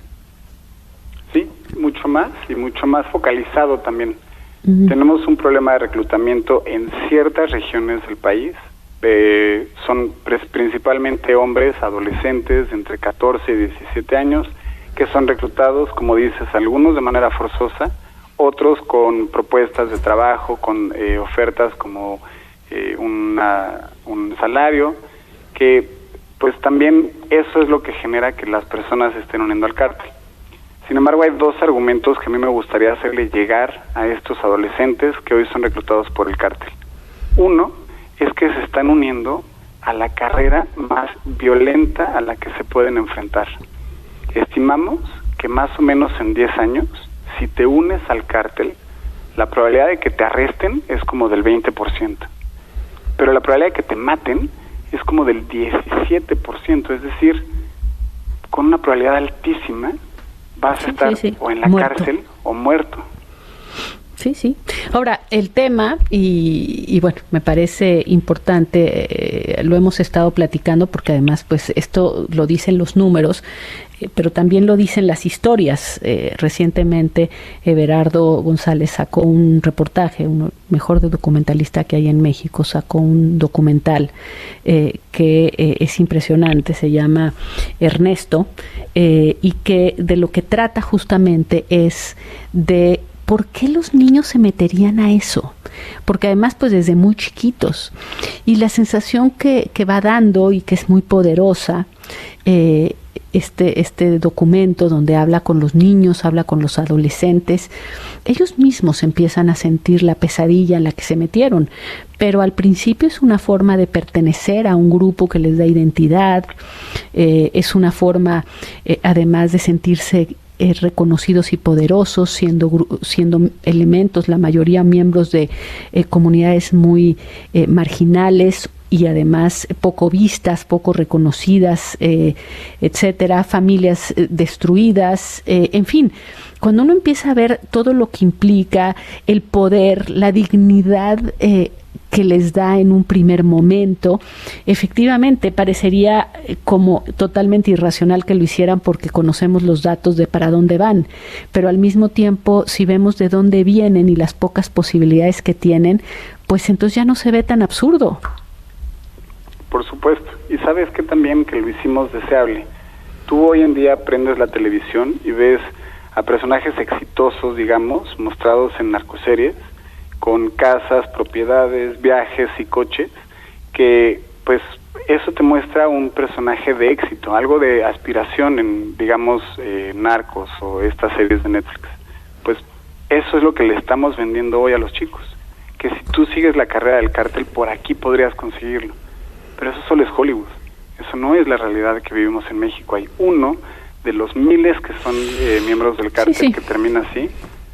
Sí, mucho más, y mucho más focalizado también. Uh-huh. Tenemos un problema de reclutamiento en ciertas regiones del país. Eh, son pres- principalmente hombres, adolescentes de entre catorce y diecisiete años, que son reclutados, como dices, algunos de manera forzosa, otros con propuestas de trabajo, con eh, ofertas como eh, una, un salario, que pues también eso es lo que genera que las personas se estén uniendo al cártel. Sin embargo, hay dos argumentos que a mí me gustaría hacerle llegar a estos adolescentes que hoy son reclutados por el cártel. Uno es que se están uniendo a la carrera más violenta a la que se pueden enfrentar. Estimamos que más o menos en diez años, si te unes al cártel, la probabilidad de que te arresten es como del veinte por ciento. Pero la probabilidad de que te maten es como del diecisiete por ciento. Es decir, con una probabilidad altísima, vas a estar sí, sí, sí. o en la muerto. cárcel o muerto. Sí, sí. Ahora, el tema, y, y bueno, me parece importante, eh, lo hemos estado platicando porque además, pues esto lo dicen los números, eh, pero también lo dicen las historias. Eh, recientemente, Everardo González sacó un reportaje, uno mejor de documentalista que hay en México, sacó un documental eh, que eh, es impresionante, se llama Ernesto, eh, y que de lo que trata justamente es de ¿por qué los niños se meterían a eso? Porque además, pues desde muy chiquitos. Y la sensación que, que va dando y que es muy poderosa, eh, este, este documento donde habla con los niños, habla con los adolescentes, ellos mismos empiezan a sentir la pesadilla en la que se metieron. Pero al principio es una forma de pertenecer a un grupo que les da identidad, eh, es una forma, eh, además de sentirse Eh, reconocidos y poderosos, siendo, siendo elementos, la mayoría miembros de eh, comunidades muy eh, marginales y además poco vistas, poco reconocidas, eh, etcétera, familias eh, destruidas, eh, en fin. Cuando uno empieza a ver todo lo que implica el poder, la dignidad eh, que les da en un primer momento, efectivamente parecería como totalmente irracional que lo hicieran porque conocemos los datos de para dónde van, pero al mismo tiempo, si vemos de dónde vienen y las pocas posibilidades que tienen, pues entonces ya no se ve tan absurdo. Por supuesto, y sabes que también que lo hicimos deseable. Tú hoy en día prendes la televisión y ves a personajes exitosos, digamos, mostrados en narcoseries, con casas, propiedades, viajes y coches, que pues eso te muestra un personaje de éxito, algo de aspiración en, digamos, eh, Narcos o estas series de Netflix. Pues eso es lo que le estamos vendiendo hoy a los chicos, que si tú sigues la carrera del cártel, por aquí podrías conseguirlo. Pero eso solo es Hollywood, eso no es la realidad que vivimos en México. Hay uno de los miles que son eh, miembros del cártel sí, sí. que termina así.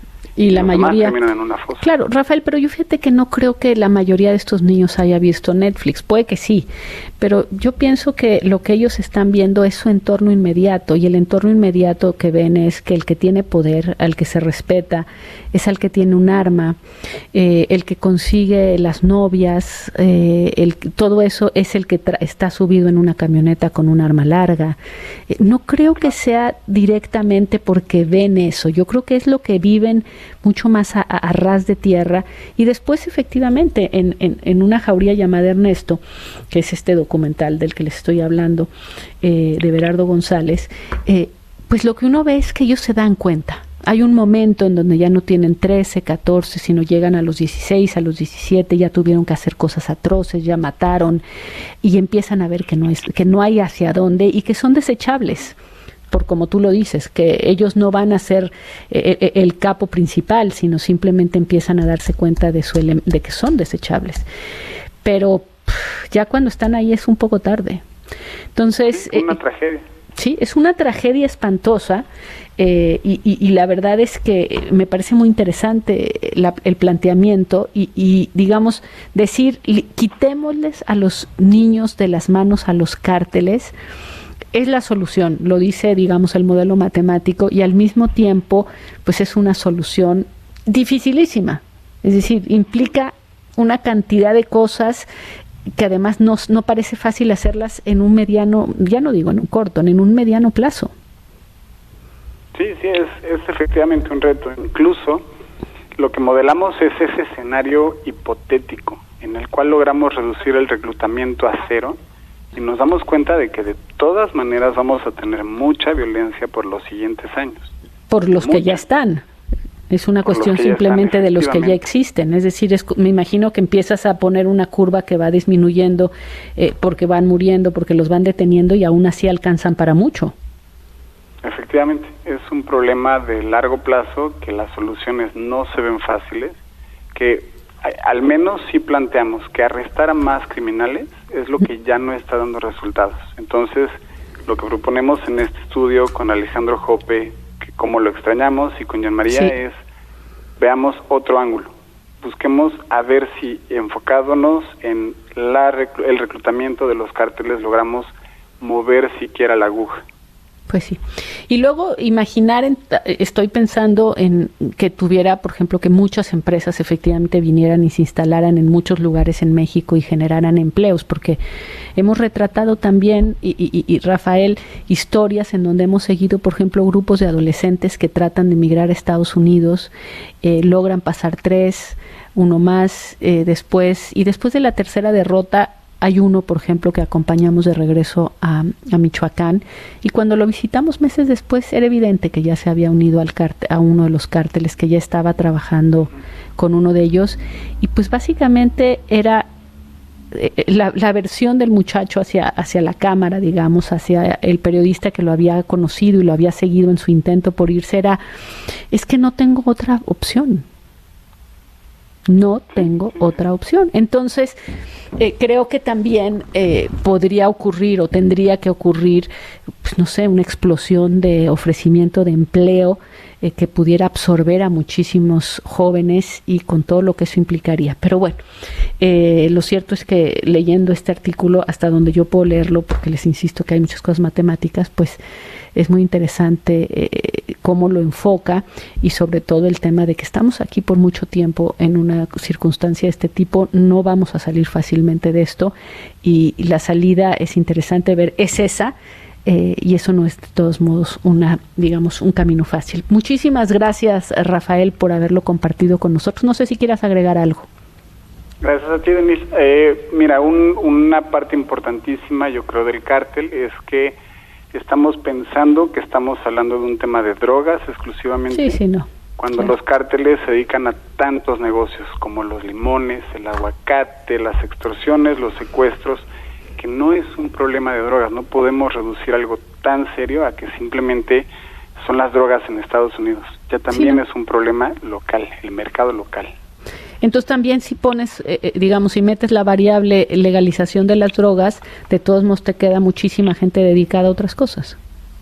Y la mayoría, en una fosa. Claro, Rafael, pero yo fíjate que no creo que la mayoría de estos niños haya visto Netflix, puede que sí, pero yo pienso que lo que ellos están viendo es su entorno inmediato, y el entorno inmediato que ven es que el que tiene poder, al que se respeta, es al que tiene un arma, eh, el que consigue las novias, eh, el, todo eso es el que tra- está subido en una camioneta con un arma larga. Eh, no creo que sea directamente porque ven eso, yo creo que es lo que viven mucho más a, a, a ras de tierra, y después efectivamente en, en, en una jauría llamada Ernesto, que es este documental del que les estoy hablando, eh, de Everardo González, eh, pues lo que uno ve es que ellos se dan cuenta. Hay un momento en donde ya no tienen trece, catorce, sino llegan a los dieciséis, a los diecisiete, ya tuvieron que hacer cosas atroces, ya mataron, y empiezan a ver que no es, que no hay hacia dónde y que son desechables. Por como tú lo dices, que ellos no van a ser eh, el capo principal, sino simplemente empiezan a darse cuenta de, su ele- de que son desechables. Pero pff, ya cuando están ahí es un poco tarde. Entonces, es una eh, tragedia. Sí, es una tragedia espantosa, eh, y, y, y la verdad es que me parece muy interesante la, el planteamiento y, y, digamos, decir, quitémosles a los niños de las manos a los cárteles. Es la solución, lo dice, digamos, el modelo matemático, y al mismo tiempo, pues es una solución dificilísima. Es decir, implica una cantidad de cosas que además no, no parece fácil hacerlas en un mediano, ya no digo en un corto, en un mediano plazo. Sí, sí, es, es efectivamente un reto. Incluso lo que modelamos es ese escenario hipotético en el cual logramos reducir el reclutamiento a cero, y nos damos cuenta de que de todas maneras vamos a tener mucha violencia por los siguientes años. Por los mucha. que ya están. Es una por cuestión simplemente están, de los que ya existen. Es decir, es, me imagino que empiezas a poner una curva que va disminuyendo eh, porque van muriendo, porque los van deteniendo, y aún así alcanzan para mucho. Efectivamente, es un problema de largo plazo, que las soluciones no se ven fáciles, que al menos sí planteamos que arrestar a más criminales es lo que ya no está dando resultados. Entonces, lo que proponemos en este estudio con Alejandro Jope, que como lo extrañamos, y con Jean María, sí. es, veamos otro ángulo. Busquemos a ver si, enfocándonos en la, el reclutamiento de los cárteles, logramos mover siquiera la aguja. Pues sí. Y luego imaginar, en, estoy pensando en que tuviera, por ejemplo, que muchas empresas efectivamente vinieran y se instalaran en muchos lugares en México y generaran empleos, porque hemos retratado también, y, y, y Rafael, historias en donde hemos seguido, por ejemplo, grupos de adolescentes que tratan de emigrar a Estados Unidos, eh, logran pasar tres, uno más eh, después, y después de la tercera derrota, hay uno, por ejemplo, que acompañamos de regreso a, a Michoacán, y cuando lo visitamos meses después era evidente que ya se había unido al cártel, a uno de los cárteles, que ya estaba trabajando con uno de ellos, y pues básicamente era eh, la, la versión del muchacho hacia, hacia la cámara, digamos, hacia el periodista que lo había conocido y lo había seguido en su intento por irse, era, es que no tengo otra opción. No tengo otra opción. Entonces, eh, creo que también eh, podría ocurrir o tendría que ocurrir, pues, no sé, una explosión de ofrecimiento de empleo eh, que pudiera absorber a muchísimos jóvenes y con todo lo que eso implicaría. Pero bueno, eh, lo cierto es que leyendo este artículo, hasta donde yo puedo leerlo, porque les insisto que hay muchas cosas matemáticas, pues es muy interesante eh, cómo lo enfoca, y sobre todo el tema de que estamos aquí por mucho tiempo en una circunstancia de este tipo, no vamos a salir fácilmente de esto, y, y la salida es interesante ver, es esa, eh, y eso no es de todos modos una, digamos, un camino fácil. Muchísimas gracias, Rafael, por haberlo compartido con nosotros. No sé si quieras agregar algo. Gracias a ti, Denise. Eh, mira, un, una parte importantísima, yo creo, del cártel es que estamos pensando que estamos hablando de un tema de drogas exclusivamente. Sí, sí, no. Cuando claro. Los cárteles se dedican a tantos negocios como los limones, el aguacate, las extorsiones, los secuestros, que no es un problema de drogas. No podemos reducir algo tan serio a que simplemente son las drogas en Estados Unidos. Ya también sí, ¿no? Es un problema local, el mercado local. Entonces también si pones, eh, digamos, si metes la variable legalización de las drogas, de todos modos te queda muchísima gente dedicada a otras cosas.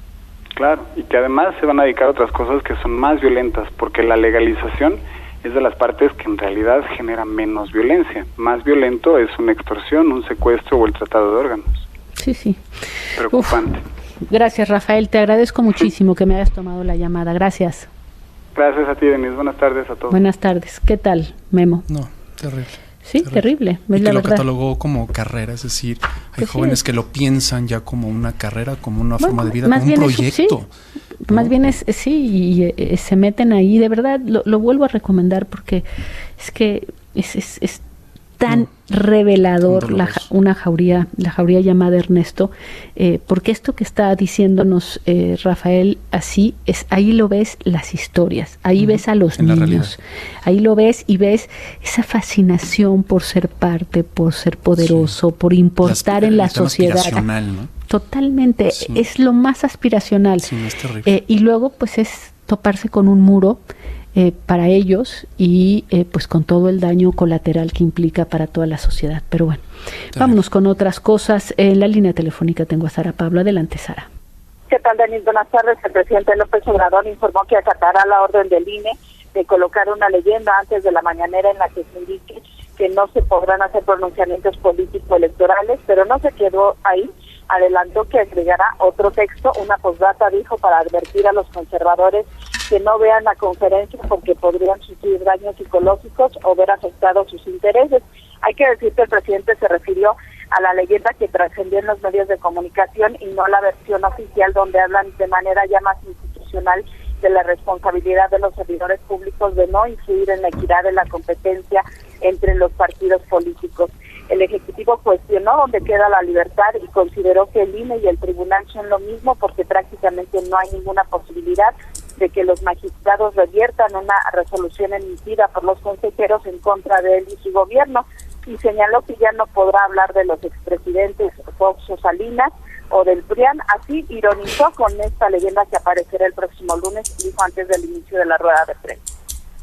Claro, y que además se van a dedicar a otras cosas que son más violentas, porque la legalización es de las partes que en realidad generan menos violencia. Más violento es una extorsión, un secuestro o el tratado de órganos. Sí, sí. Preocupante. Uf. Gracias, Rafael, te agradezco muchísimo que me hayas tomado la llamada. Gracias. Gracias a ti, Denise. Buenas tardes a todos. Buenas tardes. ¿Qué tal, Memo? No, terrible. Sí, terrible. terrible. Y la que lo verdad. catalogó como carrera, es decir, hay pues jóvenes sí. que lo piensan ya como una carrera, como una bueno, forma de vida, más como un proyecto. Es, sí, ¿no? Más bien es, sí, y eh, se meten ahí, de verdad, lo, lo vuelvo a recomendar porque es que es, es, es tan no, revelador la, una jauría, la jauría llamada Ernesto, eh, porque esto que está diciéndonos eh, Rafael, así es, ahí lo ves las historias, ahí uh-huh. ves a los en niños, ahí lo ves y ves esa fascinación por ser parte, por ser poderoso, sí. por importar la, en la sociedad. ¿No? Totalmente, sí. es lo más aspiracional. Sí, es terrible. Eh, y luego pues es toparse con un muro Eh, para ellos y eh, pues con todo el daño colateral que implica para toda la sociedad. Pero bueno, También. vámonos con otras cosas. En la línea telefónica tengo a Sara Pablo. Adelante, Sara. ¿Qué tal, Denise? Buenas tardes. El presidente López Obrador informó que acatará la orden del I N E de colocar una leyenda antes de la mañanera en la que se indique que no se podrán hacer pronunciamientos político-electorales, pero no se quedó ahí. Adelantó que agregará otro texto, una postdata, dijo, para advertir a los conservadores que no vean la conferencia porque podrían sufrir daños psicológicos o ver afectados sus intereses. Hay que decir que el presidente se refirió a la leyenda que trascendió en los medios de comunicación y no la versión oficial, donde hablan de manera ya más institucional de la responsabilidad de los servidores públicos de no influir en la equidad de la competencia entre los partidos políticos. El Ejecutivo cuestionó dónde queda la libertad y consideró que el I N E y el Tribunal son lo mismo porque prácticamente no hay ninguna posibilidad de que los magistrados reviertan una resolución emitida por los consejeros en contra de él y su gobierno, y señaló que ya no podrá hablar de los expresidentes Fox o Salinas o del P R I A N. Así ironizó con esta leyenda que aparecerá el próximo lunes, dijo antes del inicio de la rueda de prensa.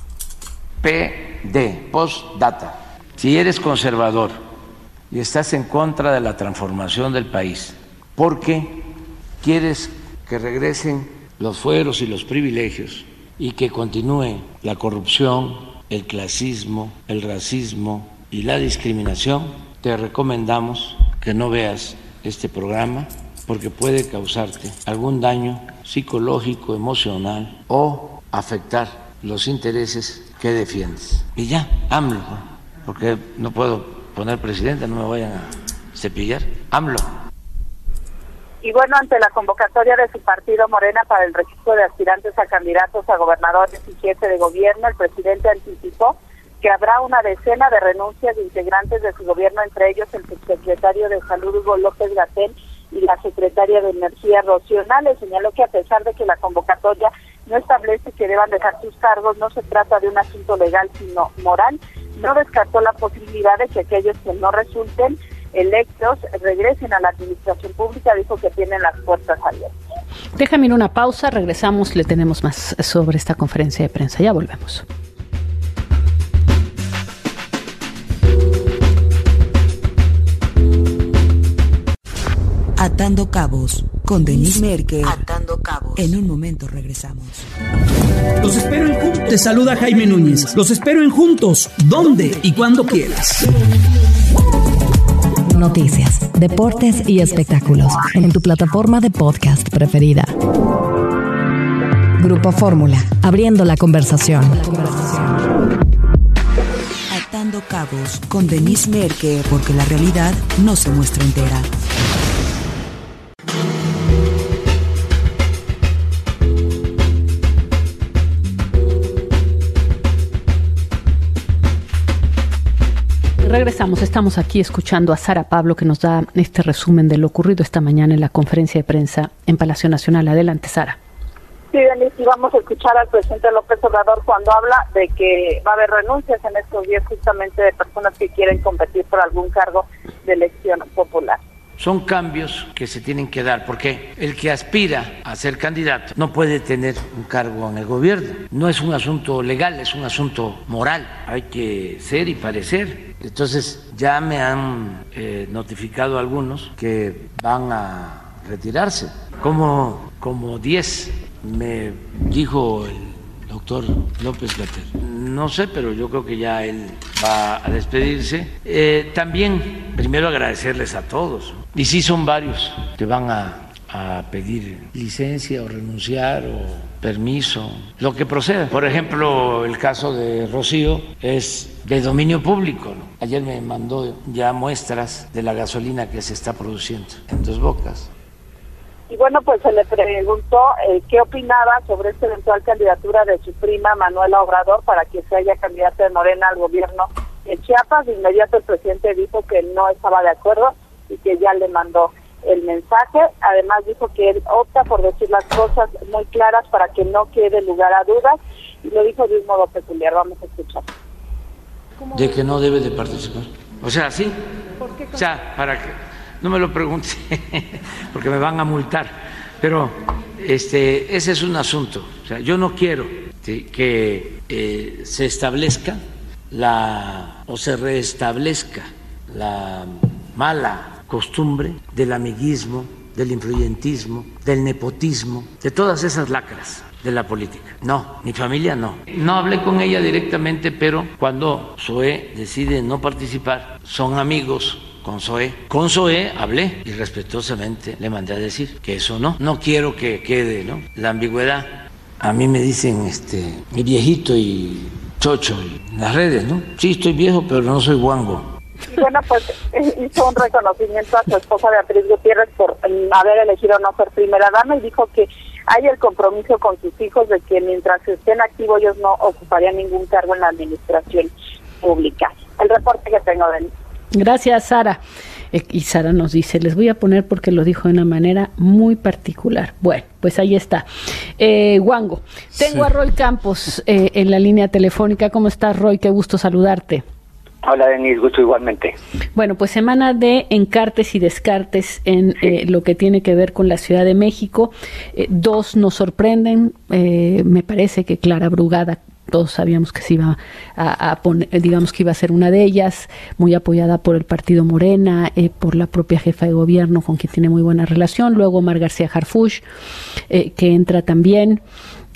P D, postdata. Si eres conservador y estás en contra de la transformación del país, porque quieres que regresen los fueros y los privilegios y que continúe la corrupción, el clasismo, el racismo y la discriminación, te recomendamos que no veas este programa, porque puede causarte algún daño psicológico, emocional o afectar los intereses que defiendes. Y ya, AMLO, porque no puedo poner presidente, no me vayan a cepillar. AMLO. Y bueno, ante la convocatoria de su partido Morena para el registro de aspirantes a candidatos a gobernadores y jefe de gobierno, el presidente anticipó que habrá una decena de renuncias de integrantes de su gobierno, entre ellos el subsecretario de Salud Hugo López-Gatell y la secretaria de Energía Rocío Nale. Señaló que a pesar de que la convocatoria no establece que deban dejar sus cargos, no se trata de un asunto legal sino moral. No descartó la posibilidad de que aquellos que no resulten electos regresen a la administración pública. Dijo que tienen las puertas abiertas. Déjame ir una pausa, regresamos, le tenemos más sobre esta conferencia de prensa, ya volvemos. Atando Cabos con Denise Merker. Atando Cabos. En un momento regresamos. Los espero en Juntos. Te saluda Jaime Núñez. Los espero en Juntos. ¿Dónde y cuando quieras? Noticias, deportes y espectáculos en tu plataforma de podcast preferida. Grupo Fórmula, abriendo la conversación. Atando Cabos con Denise Merker, porque la realidad no se muestra entera. Regresamos, estamos aquí escuchando a Sara Pablo, que nos da este resumen de lo ocurrido esta mañana en la conferencia de prensa en Palacio Nacional. Adelante, Sara. Sí, Denise, y vamos a escuchar al presidente López Obrador cuando habla de que va a haber renuncias en estos días justamente de personas que quieren competir por algún cargo de elección popular. Son cambios que se tienen que dar, porque el que aspira a ser candidato no puede tener un cargo en el gobierno. No es un asunto legal, es un asunto moral. Hay que ser y parecer. Entonces ya me han eh, notificado algunos que van a retirarse. Como, como diez me dijo el doctor López-Gatell. No sé, pero yo creo que ya él va a despedirse. Eh, también, primero agradecerles a todos. Y sí son varios que van a, a pedir licencia o renunciar o permiso, lo que proceda. Por ejemplo, el caso de Rocío es de dominio público, ¿no? Ayer me mandó ya muestras de la gasolina que se está produciendo en Dos Bocas. Y bueno, pues se le preguntó eh, qué opinaba sobre esta eventual candidatura de su prima Manuela Obrador para que se haya candidata de Morena al gobierno en Chiapas. De inmediato el presidente dijo que no estaba de acuerdo y que ya le mandó el mensaje. Además dijo que él opta por decir las cosas muy claras para que no quede lugar a dudas, y lo dijo de un modo peculiar. Vamos a escuchar. De que no debe de participar. O sea, sí. ¿Por qué? O sea, para que no me lo pregunte, porque me van a multar. Pero este, ese es un asunto. O sea, yo no quiero ¿sí? que eh, se establezca la o se restablezca la mala costumbre del amiguismo, del influyentismo, del nepotismo, de todas esas lacras de la política. No, mi familia no. No hablé con ella directamente, pero cuando Zoé decide no participar, son amigos con Zoé. Con Zoé hablé y respetuosamente le mandé a decir que eso no. No quiero que quede, ¿no?, la ambigüedad. A mí me dicen este mi viejito y chocho en las redes, ¿no? Sí, estoy viejo, pero no soy guango. Y bueno, pues hizo un reconocimiento a su esposa Beatriz Gutiérrez por haber elegido no ser primera dama, y dijo que hay el compromiso con sus hijos de que mientras estén activos ellos no ocuparían ningún cargo en la administración pública. El reporte que tengo de mí. Gracias, Sara. Eh, y Sara nos dice, les voy a poner porque lo dijo de una manera muy particular. Bueno, pues ahí está. Eh, Wango, tengo sí. a Roy Campos eh, en la línea telefónica. ¿Cómo estás, Roy? Qué gusto saludarte. Hola, Denise, gusto igualmente. Bueno, pues semana de encartes y descartes en sí. eh, lo que tiene que ver con la Ciudad de México. Eh, dos nos sorprenden. Eh, me parece que Clara Brugada, todos sabíamos que se iba a, a poner, digamos que iba a ser una de ellas, muy apoyada por el partido Morena, eh, por la propia jefa de gobierno, con quien tiene muy buena relación. Luego Omar García Harfuch, eh, que entra también.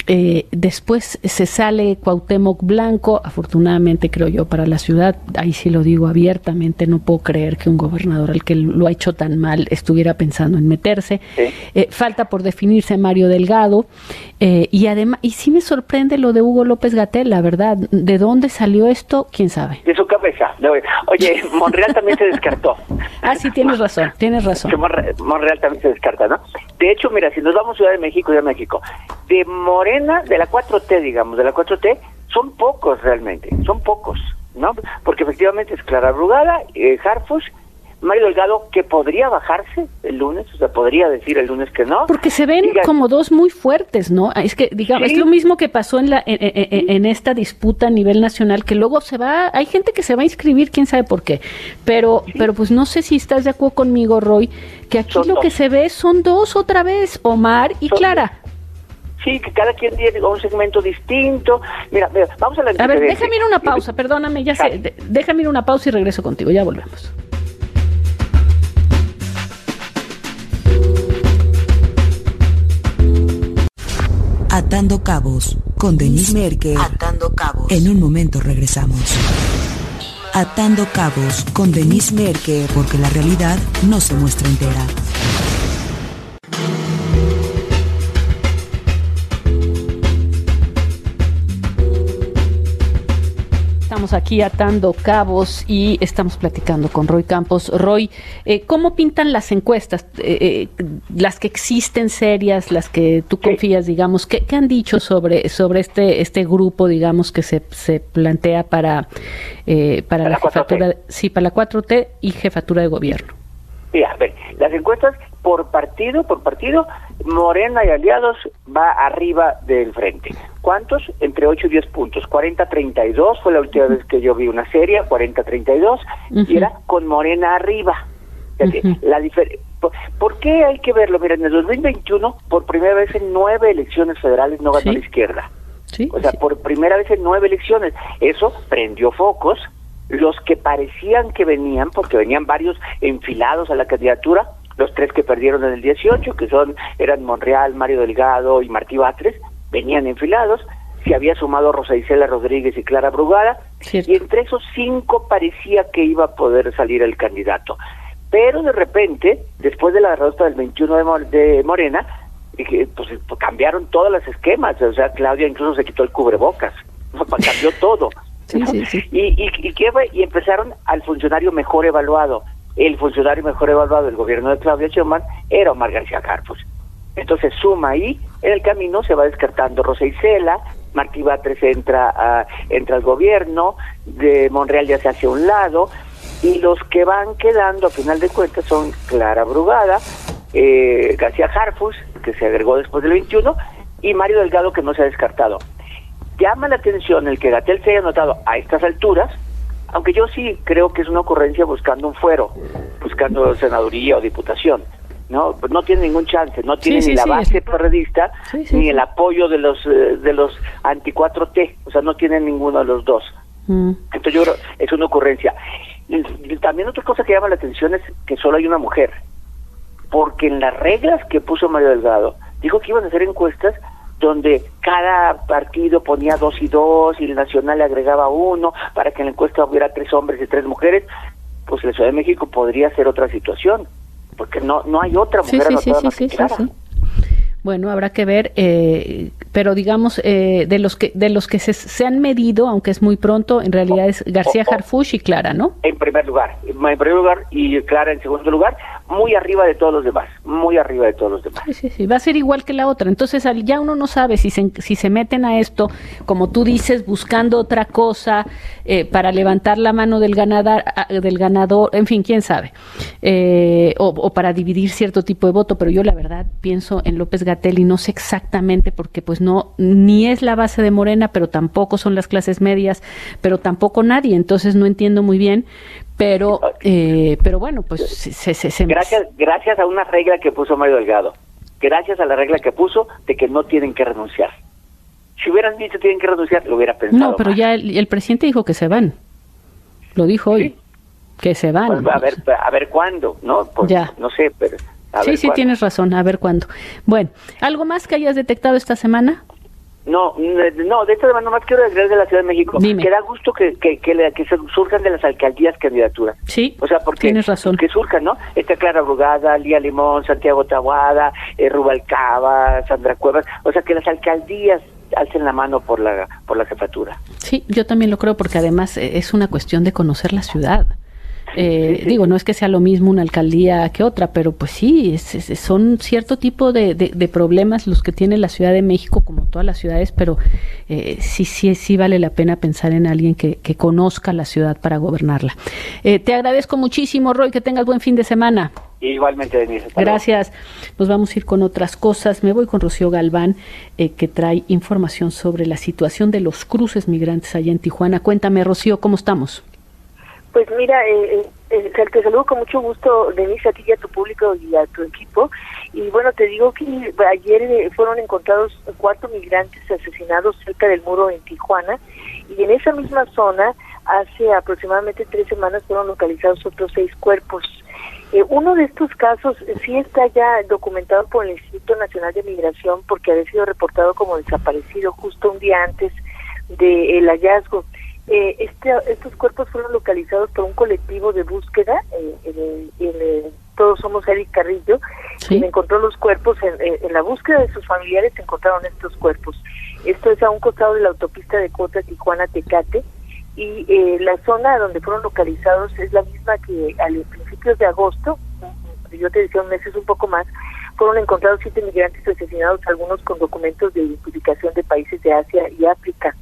Eh, después se sale Cuauhtémoc Blanco, afortunadamente creo yo para la ciudad, ahí sí lo digo abiertamente, no puedo creer que un gobernador al que lo ha hecho tan mal estuviera pensando en meterse. Sí. Eh, falta por definirse Mario Delgado, eh, y además, y sí me sorprende lo de Hugo López-Gatell, la verdad, ¿de dónde salió esto? ¿Quién sabe? De su cabeza. Oye, Monreal también se descartó. Ah, sí, tienes razón, tienes razón. Monreal, Monreal también se descarta, ¿no? De hecho, mira, si nos vamos a Ciudad de México, Ciudad de México, de Morena, de la cuatro T, digamos, de la cuatro T, son pocos realmente, son pocos, ¿no? Porque efectivamente es Clara Brugada, eh, Harfuch, Mario Delgado, que podría bajarse el lunes, o sea, podría decir el lunes que no. Porque se ven Diga, como dos muy fuertes, ¿no? Es que, digamos, ¿sí? Es lo mismo que pasó en la en, en, en esta disputa a nivel nacional, que luego se va, hay gente que se va a inscribir, quién sabe por qué, pero, ¿sí? pero pues no sé si estás de acuerdo conmigo, Roy, que aquí son lo dos. Que se ve son dos otra vez, Omar y son Clara. Dos. Sí, que cada quien tiene un segmento distinto. Mira, mira vamos a la A ver, déjame ir a una pausa, perdóname, ya sé, de, déjame ir a una pausa y regreso contigo, ya volvemos. Atando Cabos con Denise Merker. Atando Cabos. En un momento regresamos. Atando Cabos con Denise Merker, porque la realidad no se muestra entera. Estamos aquí atando cabos y estamos platicando con Roy Campos. Roy, eh, ¿cómo pintan las encuestas? Eh, eh, las que existen serias, las que tú confías, digamos, ¿qué, qué han dicho sobre sobre este este grupo, digamos, que se se plantea para eh, para, para la jefatura, sí, para la cuatro T y jefatura de gobierno? Mira, a ver, las encuestas por partido, por partido, Morena y aliados va arriba del frente. ¿Cuántos? Entre ocho y diez puntos. cuarenta a treinta y dos fue la última uh-huh. vez que yo vi una serie, cuarenta a treinta y dos, uh-huh. y era con Morena arriba. Uh-huh. La difer- ¿Por, ¿Por qué hay que verlo? Mira, en el dos mil veintiuno, por primera vez en nueve elecciones federales no ganó ¿Sí? la izquierda. ¿Sí? O sea, sí. por primera vez en nueve elecciones. Eso prendió focos. Los que parecían que venían, porque venían varios enfilados a la candidatura, los tres que perdieron en el dieciocho, que son eran Monreal, Mario Delgado y Martí Batres, venían enfilados. Se había sumado Rosa Isela Rodríguez y Clara Brugada, Cierto. y entre esos cinco parecía que iba a poder salir el candidato. Pero de repente, después de la derrota del veintiuno de, Mor- de Morena, pues, pues cambiaron todos los esquemas. O sea, Claudia incluso se quitó el cubrebocas, cambió todo. Sí, ¿no? sí, sí. Y, y, y, ¿qué fue? Y empezaron al funcionario mejor evaluado. El funcionario mejor evaluado del gobierno de Claudia Sheinbaum era Omar García Harfuch. Entonces suma ahí, en el camino se va descartando Rosa Isela, Martí Batres entra, a, entra al gobierno, de Monreal ya se hace a un lado, y los que van quedando a final de cuentas son Clara Brugada, eh, García Harfuch, que se agregó después del veintiuno, y Mario Delgado, que no se ha descartado. Llama la atención el que Gatell se haya anotado a estas alturas, aunque yo sí creo que es una ocurrencia buscando un fuero, buscando senaduría o diputación, ¿no? Pues no tiene ningún chance, no tiene sí, ni sí, la sí, base perredista, sí, sí, ni sí. el apoyo de los eh, de los anti cuatro T, o sea, no tiene ninguno de los dos. Mm. Entonces yo creo es una ocurrencia. Y, y también otra cosa que llama la atención es que solo hay una mujer, porque en las reglas que puso Mario Delgado, dijo que iban a hacer encuestas donde cada partido ponía dos y dos y el Nacional le agregaba uno para que en la encuesta hubiera tres hombres y tres mujeres. Pues en la Ciudad de México podría ser otra situación, porque no no hay otra mujer sí, sí, anotada sí, más sí, que Clara. sí, sí. Bueno, habrá que ver, eh, pero digamos, eh, de los que de los que se, se han medido, aunque es muy pronto, en realidad es García oh, oh, Harfuch y Clara, ¿no? En primer lugar, en primer lugar y Clara en segundo lugar, muy arriba de todos los demás, muy arriba de todos los demás. Sí, sí, sí, va a ser igual que la otra. Entonces ya uno no sabe si se, si se meten a esto, como tú dices, buscando otra cosa eh, para levantar la mano del ganador, del ganador, en fin, quién sabe, eh, o, o para dividir cierto tipo de voto. Pero yo la verdad pienso en López-Gatell y no sé exactamente porque pues no, ni es la base de Morena, pero tampoco son las clases medias, pero tampoco nadie, entonces no entiendo muy bien. Pero eh, pero bueno, pues se, se, se gracias gracias a una regla que puso Mario Delgado, gracias a la regla que puso de que no tienen que renunciar. Si hubieran dicho tienen que renunciar, lo hubiera pensado. No, pero más. ya el, el presidente dijo que se van. Lo dijo hoy, sí. que se van. Pues, a ver, a ver cuándo, ¿no? Pues, ya. No sé, pero a sí, ver sí, cuándo. Tienes razón. A ver cuándo. Bueno, ¿algo más que hayas detectado esta semana? No, no, de hecho además nomás quiero agregar de la Ciudad de México. Dime. Que da gusto que que, que, le, que se surjan de las alcaldías candidaturas. Sí, o sea, porque tienes razón. Que surjan, ¿no? Está Clara Brugada, Lía Limón, Santiago Taboada, eh, Rubalcaba, Sandra Cuevas. O sea, que las alcaldías alcen la mano por la por la jefatura. Sí, yo también lo creo, porque además es una cuestión de conocer la ciudad. Eh, sí, sí. Digo, no es que sea lo mismo una alcaldía que otra, pero pues sí, es, es, son cierto tipo de, de, de problemas los que tiene la Ciudad de México, como todas las ciudades, pero eh, sí, sí, sí vale la pena pensar en alguien que, que conozca la ciudad para gobernarla. Eh, te agradezco muchísimo, Roy, que tengas buen fin de semana. Igualmente, Denise. Gracias. Nos vamos a ir con otras cosas. Me voy con Rocío Galván, eh, que trae información sobre la situación de los cruces migrantes allá en Tijuana. Cuéntame, Rocío, ¿cómo estamos? Pues mira, eh, eh, te saludo con mucho gusto, Denise, a ti y a tu público y a tu equipo. Y bueno, te digo que ayer eh, fueron encontrados cuatro migrantes asesinados cerca del muro en Tijuana, y en esa misma zona, hace aproximadamente tres semanas, fueron localizados otros seis cuerpos. Eh, uno de estos casos eh, sí está ya documentado por el Instituto Nacional de Migración, porque había sido reportado como desaparecido justo un día antes del hallazgo. Eh, este, estos cuerpos fueron localizados por un colectivo de búsqueda, eh, en, en, en, Todos Somos Eric Carrillo, ¿sí? Quien encontró los cuerpos. En, en la búsqueda de sus familiares se encontraron estos cuerpos. Esto es a un costado de la autopista de Cota, Tijuana-Tecate, y eh, la zona donde fueron localizados es la misma que a principios de agosto, yo te decía un mes, es un poco más, fueron encontrados siete migrantes asesinados, algunos con documentos de identificación de países de Asia y África.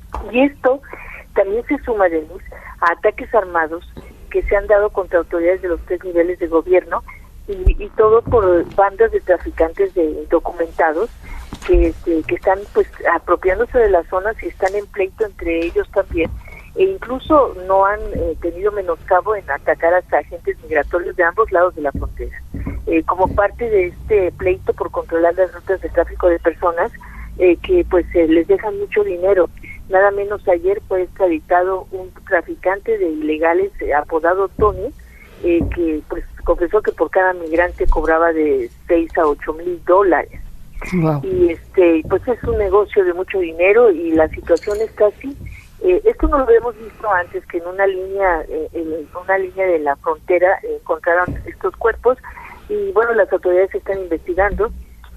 Y esto también se suma, Denise, a ataques armados que se han dado contra autoridades de los tres niveles de gobierno, y, y todo por bandas de traficantes de documentados que, que, que están pues apropiándose de las zonas y están en pleito entre ellos también, e incluso no han eh, tenido menoscabo en atacar hasta agentes migratorios de ambos lados de la frontera. Eh, como parte de este pleito por controlar las rutas de tráfico de personas, eh, que pues eh, les dejan mucho dinero. Nada menos ayer fue extraditado un traficante de ilegales eh, apodado Tony, eh, que pues confesó que por cada migrante cobraba de seis a ocho mil dólares. Wow. Y este pues es un negocio de mucho dinero, y la situación está así. Eh, esto no lo habíamos visto antes, que en una línea eh, en una línea de la frontera eh, encontraron estos cuerpos, y bueno, las autoridades están investigando.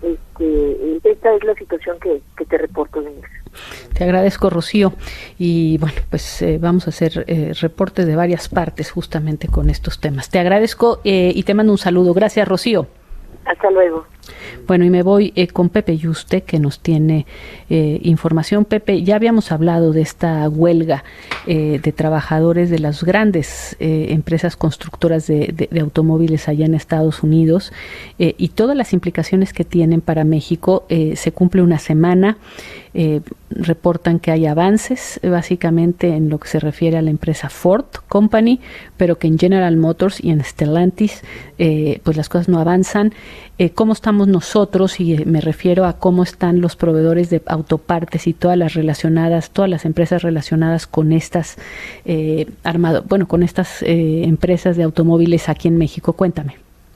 Este, esta es la situación que, que te reporto, Denise. Te agradezco, Rocío, y bueno, pues eh, vamos a hacer eh, reportes de varias partes justamente con estos temas. Te agradezco eh, y te mando un saludo. Gracias, Rocío. Hasta luego. Bueno, y me voy eh, con Pepe Yuste, que nos tiene eh, información. Pepe, ya habíamos hablado de esta huelga eh, de trabajadores de las grandes eh, empresas constructoras de, de, de automóviles allá en Estados Unidos, eh, y todas las implicaciones que tienen para México. Eh, se cumple una semana. Eh, reportan que hay avances básicamente en lo que se refiere a la empresa Ford Company, pero que en General Motors y en Stellantis eh, pues las cosas no avanzan. Eh, ¿Cómo estamos nosotros? Y eh, me refiero a cómo están los proveedores de autopartes y todas las relacionadas, todas las empresas relacionadas con estas eh, armado, bueno, con estas eh, empresas de automóviles aquí en México. Cuéntame.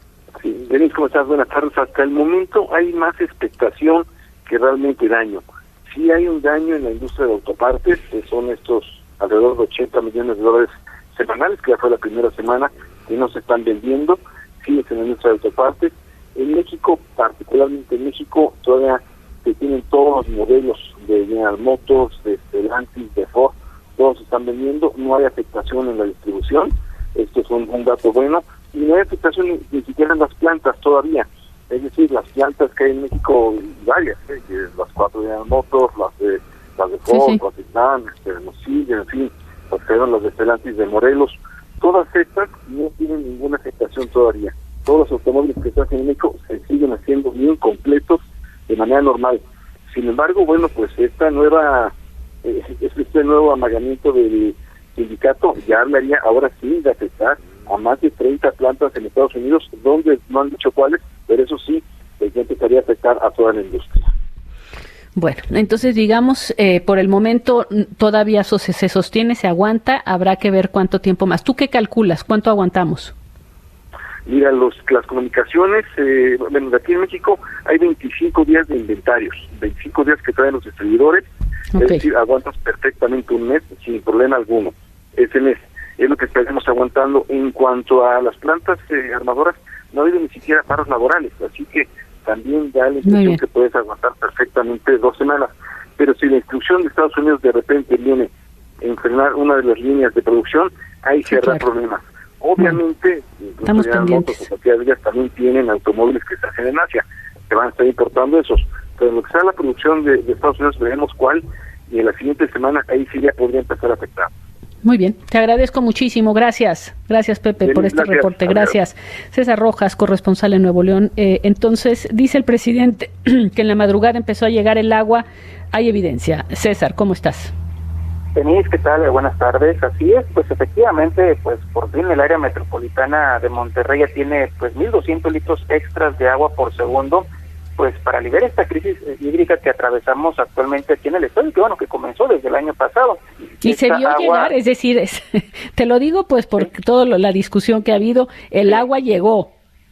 Sí, Denise, ¿cómo estás? Buenas tardes. Hasta el momento hay más expectación que realmente daño. Sí hay un daño en la industria de autopartes, que son estos alrededor de ochenta millones de dólares semanales, que ya fue la primera semana, que no se están vendiendo. Sí es en la industria de autopartes. En México, particularmente en México, todavía se tienen todos los modelos de General Motors, de Stellantis, de Ford, todos se están vendiendo, no hay afectación en la distribución. Esto es un, un dato bueno, y no hay afectación ni, ni siquiera en las plantas todavía. Es decir, las plantas que hay en México, varias, ¿eh? las cuatro de General Motors, las de las de Ford, sí, sí. las de Nissan, este, Hermosillo, en fin, las que eran las de Stellantis de Morelos, todas estas no tienen ninguna afectación todavía. Todos los automóviles que se hacen en México se siguen haciendo bien completos de manera normal. Sin embargo, bueno, pues esta nueva, eh, este nuevo amargamiento del sindicato ya hablaría ahora sí de afectar a más de treinta plantas en Estados Unidos, donde no han dicho cuáles, pero eso sí, ya empezaría a afectar a toda la industria. Bueno, entonces digamos, eh, por el momento todavía eso se, se sostiene, se aguanta, habrá que ver cuánto tiempo más. ¿Tú qué calculas? ¿Cuánto aguantamos? Mira, los, las comunicaciones, eh, bueno, aquí en México hay veinticinco días de inventarios, veinticinco días que traen los distribuidores, okay. Es decir, aguantas perfectamente un mes sin problema alguno, ese mes. Es lo que estaremos aguantando. En cuanto a las plantas eh, armadoras, no ha habido ni siquiera paros laborales, así que también da la impresión que puedes aguantar perfectamente dos semanas. Pero si la instrucción de Estados Unidos de repente viene a enfrenar una de las líneas de producción, ahí sí, se habrá claro. problemas. Obviamente, bueno, estamos pendientes. Ellas también tienen automóviles que se hacen en Asia, que van a estar importando esos. Pero en lo que sea la producción de, de Estados Unidos, veremos cuál, y en la siguiente semana ahí sí ya podría empezar a afectar. Muy bien, te agradezco muchísimo, gracias, gracias Pepe bien, por este gracias, reporte, gracias. César Rojas, corresponsal en Nuevo León. Eh, entonces, dice el presidente que en la madrugada empezó a llegar el agua, hay evidencia. César, ¿cómo estás? Denise, ¿qué tal? Buenas tardes. Así es, pues efectivamente, pues por fin el área metropolitana de Monterrey ya tiene pues mil doscientos litros extras de agua por segundo, pues para aliviar esta crisis hídrica que atravesamos actualmente aquí en el estado, que bueno, que comenzó desde el año pasado. Y esta se vio agua... llegar, es decir, es, te lo digo pues por sí. toda la discusión que ha habido, el sí. agua llegó,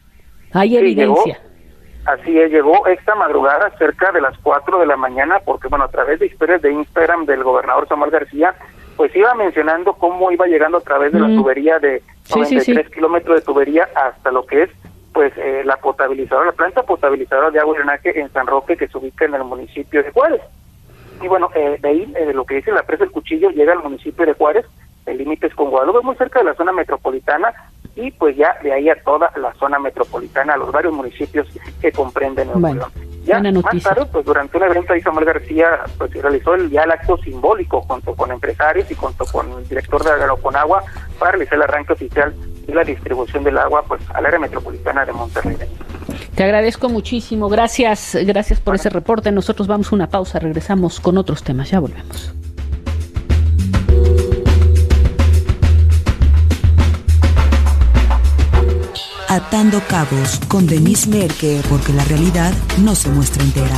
hay sí, evidencia. Llegó. Así es, llegó esta madrugada cerca de las cuatro de la mañana, porque bueno, a través de historias de Instagram del gobernador Samuel García, pues iba mencionando cómo iba llegando a través de mm. la tubería de noventa y tres sí, sí, sí. kilómetros de tubería hasta lo que es pues eh, la potabilizadora, la planta potabilizadora de agua y drenaje en San Roque, que se ubica en el municipio de Juárez. Y bueno, eh, de ahí, eh, lo que dice la presa El Cuchillo, llega al municipio de Juárez, el límite es con Guadalupe, muy cerca de la zona metropolitana, y pues ya de ahí a toda la zona metropolitana, a los varios municipios que comprenden el bueno, Ya más tarde, pues durante un evento ahí Samuel García pues realizó el, ya el acto simbólico junto con empresarios y junto con el director de Agroconagua para realizar el arranque oficial de la distribución del agua pues al área metropolitana de Monterrey. Te agradezco muchísimo, gracias, gracias por bueno. ese reporte. Nosotros vamos a una pausa, regresamos con otros temas, ya volvemos. Atando Cabos con Denise Merker, porque la realidad no se muestra entera.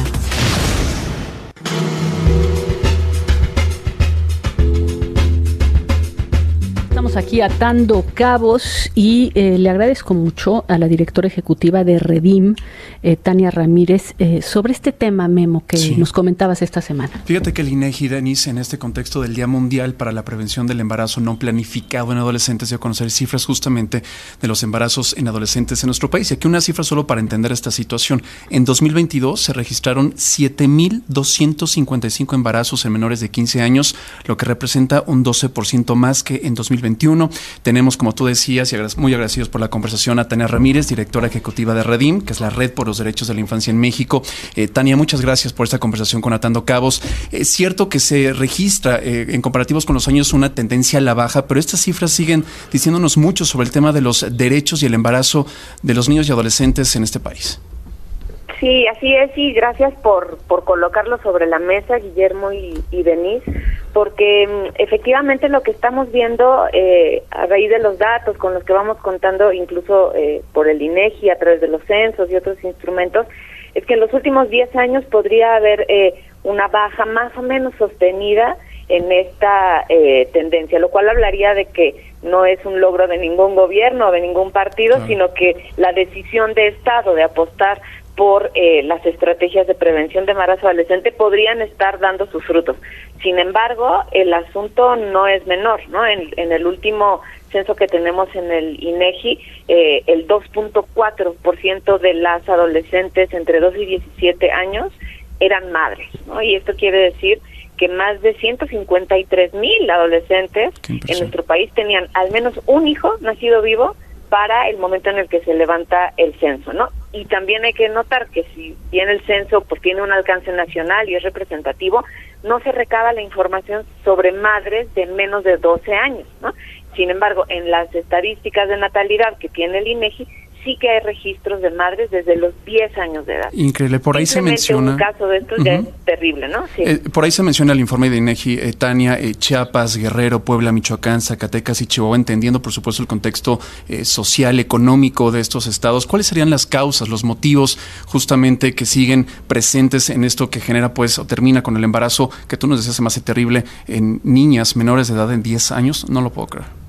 Estamos aquí atando cabos y eh, le agradezco mucho a la directora ejecutiva de Redim, eh, Tania Ramírez, eh, sobre este tema, Memo, que sí. nos comentabas esta semana. Fíjate que el INEGI, Denise, en este contexto del Día Mundial para la Prevención del Embarazo No Planificado en Adolescentes, dio a conocer cifras justamente de los embarazos en adolescentes en nuestro país. Y aquí una cifra solo para entender esta situación. En dos mil veintidós se registraron siete mil doscientos cincuenta y cinco embarazos en menores de quince años, lo que representa un doce por ciento más que en dos mil veintiuno. Tenemos, como tú decías, y muy agradecidos por la conversación, a Tania Ramírez, directora ejecutiva de Redim, que es la Red por los Derechos de la Infancia en México. Eh, Tania, muchas gracias por esta conversación con Atando Cabos. Es cierto que se registra eh, en comparativos con los años una tendencia a la baja, pero estas cifras siguen diciéndonos mucho sobre el tema de los derechos y el embarazo de los niños y adolescentes en este país. Sí, así es, y gracias por, por colocarlo sobre la mesa, Guillermo y, y Denise, porque um, efectivamente lo que estamos viendo eh, a raíz de los datos con los que vamos contando, incluso eh, por el INEGI, a través de los censos y otros instrumentos, es que en los últimos diez años podría haber eh, una baja más o menos sostenida en esta eh, tendencia, lo cual hablaría de que no es un logro de ningún gobierno o de ningún partido, claro. sino que la decisión de Estado de apostar por eh, las estrategias de prevención de embarazo adolescente podrían estar dando sus frutos. Sin embargo, el asunto no es menor, ¿no? En, en el último censo que tenemos en el INEGI, eh, el dos punto cuatro por ciento de las adolescentes entre doce y diecisiete años eran madres, ¿no? Y esto quiere decir que más de ciento cincuenta y tres mil adolescentes en nuestro país tenían al menos un hijo nacido vivo para el momento en el que se levanta el censo, ¿no? Y también hay que notar que si bien el censo pues tiene un alcance nacional y es representativo, no se recaba la información sobre madres de menos de doce años, ¿no? Sin embargo, en las estadísticas de natalidad que tiene el INEGI, sí que hay registros de madres desde los diez años de edad. Increíble, por ahí se menciona... un caso de estos uh-huh. ya es terrible, ¿no? Sí. Eh, por ahí se menciona el informe de INEGI, eh, Tania, eh, Chiapas, Guerrero, Puebla, Michoacán, Zacatecas y Chihuahua, entendiendo por supuesto el contexto eh, social, económico de estos estados. ¿Cuáles serían las causas, los motivos justamente que siguen presentes en esto que genera pues o termina con el embarazo que tú nos decías se me hace terrible en niñas menores de edad en diez años? No lo puedo creer.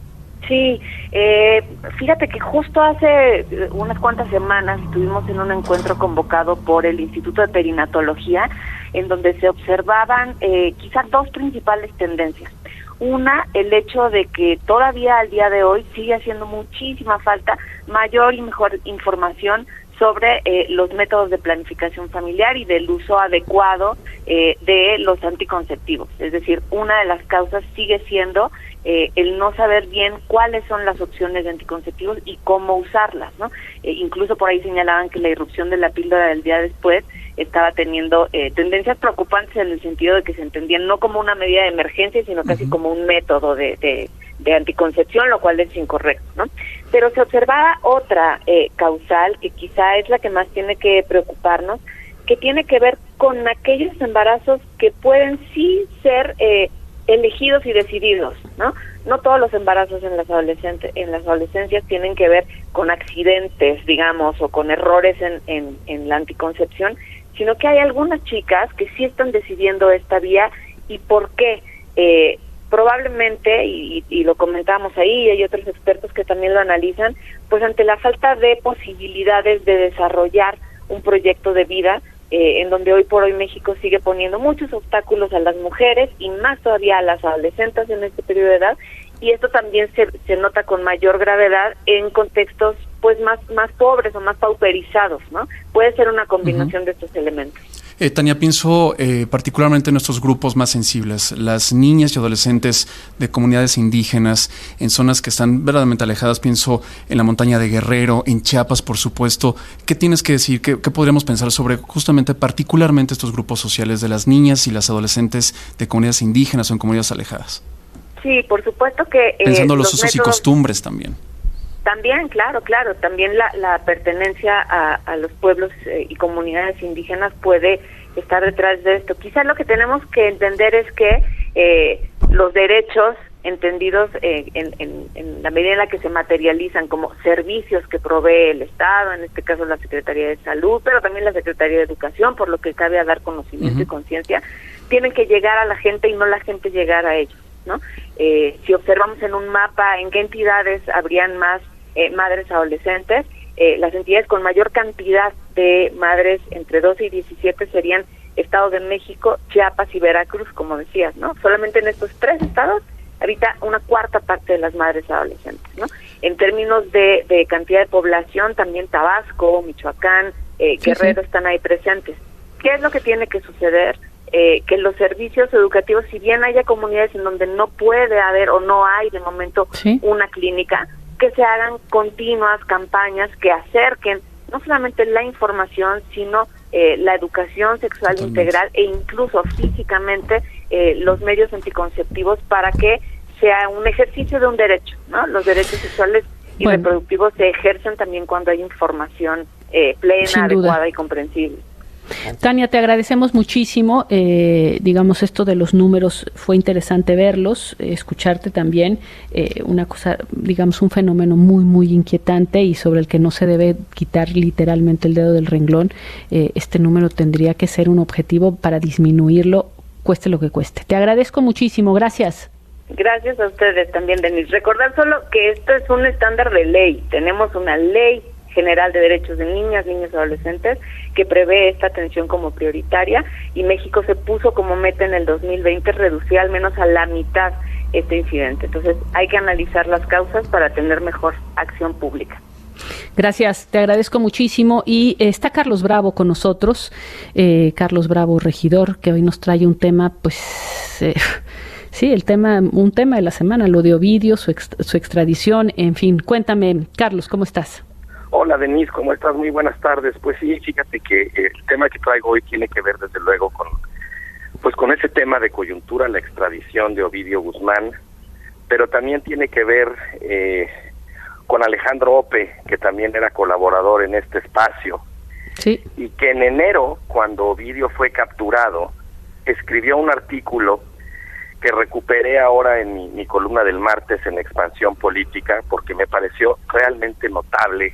Sí, eh, fíjate que justo hace unas cuantas semanas estuvimos en un encuentro convocado por el Instituto de Perinatología, en donde se observaban eh, quizás dos principales tendencias. Una, el hecho de que todavía al día de hoy sigue haciendo muchísima falta mayor y mejor información sobre eh, los métodos de planificación familiar y del uso adecuado eh, de los anticonceptivos. Es decir, una de las causas sigue siendo eh, el no saber bien cuáles son las opciones de anticonceptivos y cómo usarlas, ¿no? Eh, incluso por ahí señalaban que la irrupción de la píldora del día después estaba teniendo eh, tendencias preocupantes en el sentido de que se entendían no como una medida de emergencia, sino casi uh-huh. como un método de, de, de anticoncepción, lo cual es incorrecto, ¿no? Pero se observaba otra eh, causal, que quizá es la que más tiene que preocuparnos, que tiene que ver con aquellos embarazos que pueden sí ser eh, elegidos y decididos, ¿no? No todos los embarazos en las adolescentes, en las adolescencias tienen que ver con accidentes, digamos, o con errores en, en, en la anticoncepción, sino que hay algunas chicas que sí están decidiendo esta vía. ¿Y por qué? Eh, probablemente, y, y lo comentamos ahí, hay otros expertos que también lo analizan, pues ante la falta de posibilidades de desarrollar un proyecto de vida, eh, en donde hoy por hoy México sigue poniendo muchos obstáculos a las mujeres y más todavía a las adolescentes en este periodo de edad, y esto también se, se nota con mayor gravedad en contextos pues más, más pobres o más pauperizados, ¿no? Puede ser una combinación uh-huh. de estos elementos. Eh, Tania, pienso eh, particularmente en nuestros grupos más sensibles, las niñas y adolescentes de comunidades indígenas, en zonas que están verdaderamente alejadas. Pienso en la montaña de Guerrero, en Chiapas, por supuesto. ¿Qué tienes que decir? ¿Qué, qué podríamos pensar sobre justamente, particularmente estos grupos sociales de las niñas y las adolescentes de comunidades indígenas o en comunidades alejadas? Sí, por supuesto que... Eh, Pensando en los, los usos y métodos... costumbres también. También, claro, claro, también la, la pertenencia a, a los pueblos eh, y comunidades indígenas puede estar detrás de esto. Quizás lo que tenemos que entender es que eh, los derechos entendidos eh, en, en, en la medida en la que se materializan como servicios que provee el Estado, en este caso la Secretaría de Salud, pero también la Secretaría de Educación, por lo que cabe a dar conocimiento uh-huh. y conciencia, tienen que llegar a la gente y no la gente llegar a ellos, ¿no? Eh, si observamos en un mapa en qué entidades habrían más Eh, madres adolescentes, eh, las entidades con mayor cantidad de madres entre doce y diecisiete serían Estado de México, Chiapas y Veracruz, como decías, ¿no? Solamente en estos tres estados habita una cuarta parte de las madres adolescentes, ¿no? En términos de, de cantidad de población, también Tabasco, Michoacán, eh, sí, Guerrero sí. están ahí presentes. ¿Qué es lo que tiene que suceder? Eh, que los servicios educativos, si bien haya comunidades en donde no puede haber o no hay de momento sí. una clínica, que se hagan continuas campañas que acerquen no solamente la información, sino eh, la educación sexual Totalmente. integral e incluso físicamente eh, los medios anticonceptivos para que sea un ejercicio de un derecho, ¿no? Los derechos sexuales y bueno. reproductivos se ejercen también cuando hay información eh, plena, adecuada y comprensible. Tania, te agradecemos muchísimo, eh, digamos esto de los números fue interesante verlos, eh, escucharte también, eh, una cosa, digamos un fenómeno muy muy inquietante y sobre el que no se debe quitar literalmente el dedo del renglón. Eh, este número tendría que ser un objetivo para disminuirlo, cueste lo que cueste. Te agradezco muchísimo, gracias. Gracias a ustedes también, Denise. Recordar solo que esto es un estándar de ley, tenemos una ley general de derechos de niñas, niños y adolescentes que prevé esta atención como prioritaria y México se puso como meta en el dos mil veinte reducir al menos a la mitad este incidente. Entonces hay que analizar las causas para tener mejor acción pública. Gracias, te agradezco muchísimo y eh, está Carlos Bravo con nosotros, eh, Carlos Bravo, regidor, que hoy nos trae un tema, pues... Eh, Sí, el tema, un tema de la semana, lo de Ovidio, su, ex, su extradición, en fin. Cuéntame, Carlos, ¿cómo estás? Hola, Denise, ¿cómo estás? Muy buenas tardes. Pues sí, fíjate que el tema que traigo hoy tiene que ver, desde luego, con pues con ese tema de coyuntura, la extradición de Ovidio Guzmán, pero también tiene que ver eh, con Alejandro Ope, que también era colaborador en este espacio, sí. y que en enero, cuando Ovidio fue capturado, escribió un artículo que recuperé ahora en mi, mi columna del martes en Expansión Política, porque me pareció realmente notable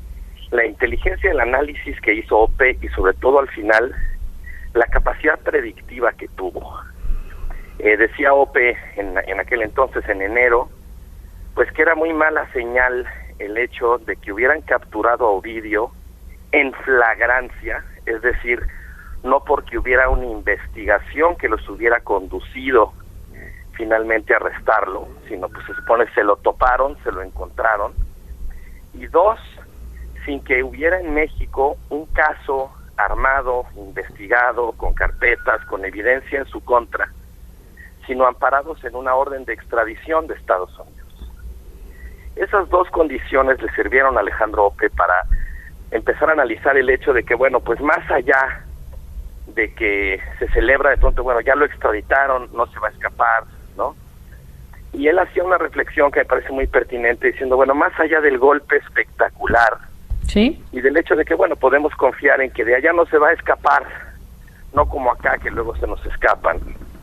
la inteligencia del análisis que hizo Ope y sobre todo al final la capacidad predictiva que tuvo. Eh, decía Ope en, en aquel entonces, en enero, pues que era muy mala señal el hecho de que hubieran capturado a Ovidio en flagrancia, es decir, no porque hubiera una investigación que los hubiera conducido finalmente a arrestarlo, sino pues se supone se lo toparon, se lo encontraron, y dos, sin que hubiera en México un caso armado, investigado, con carpetas, con evidencia en su contra, sino amparados en una orden de extradición de Estados Unidos. Esas dos condiciones le sirvieron a Alejandro Ope para empezar a analizar el hecho de que, bueno, pues más allá de que se celebra de pronto, bueno, ya lo extraditaron, no se va a escapar, ¿no? Y él hacía una reflexión que me parece muy pertinente, diciendo, bueno, más allá del golpe espectacular, ¿sí?, y del hecho de que, bueno, podemos confiar en que de allá no se va a escapar, no como acá, que luego se nos escapan.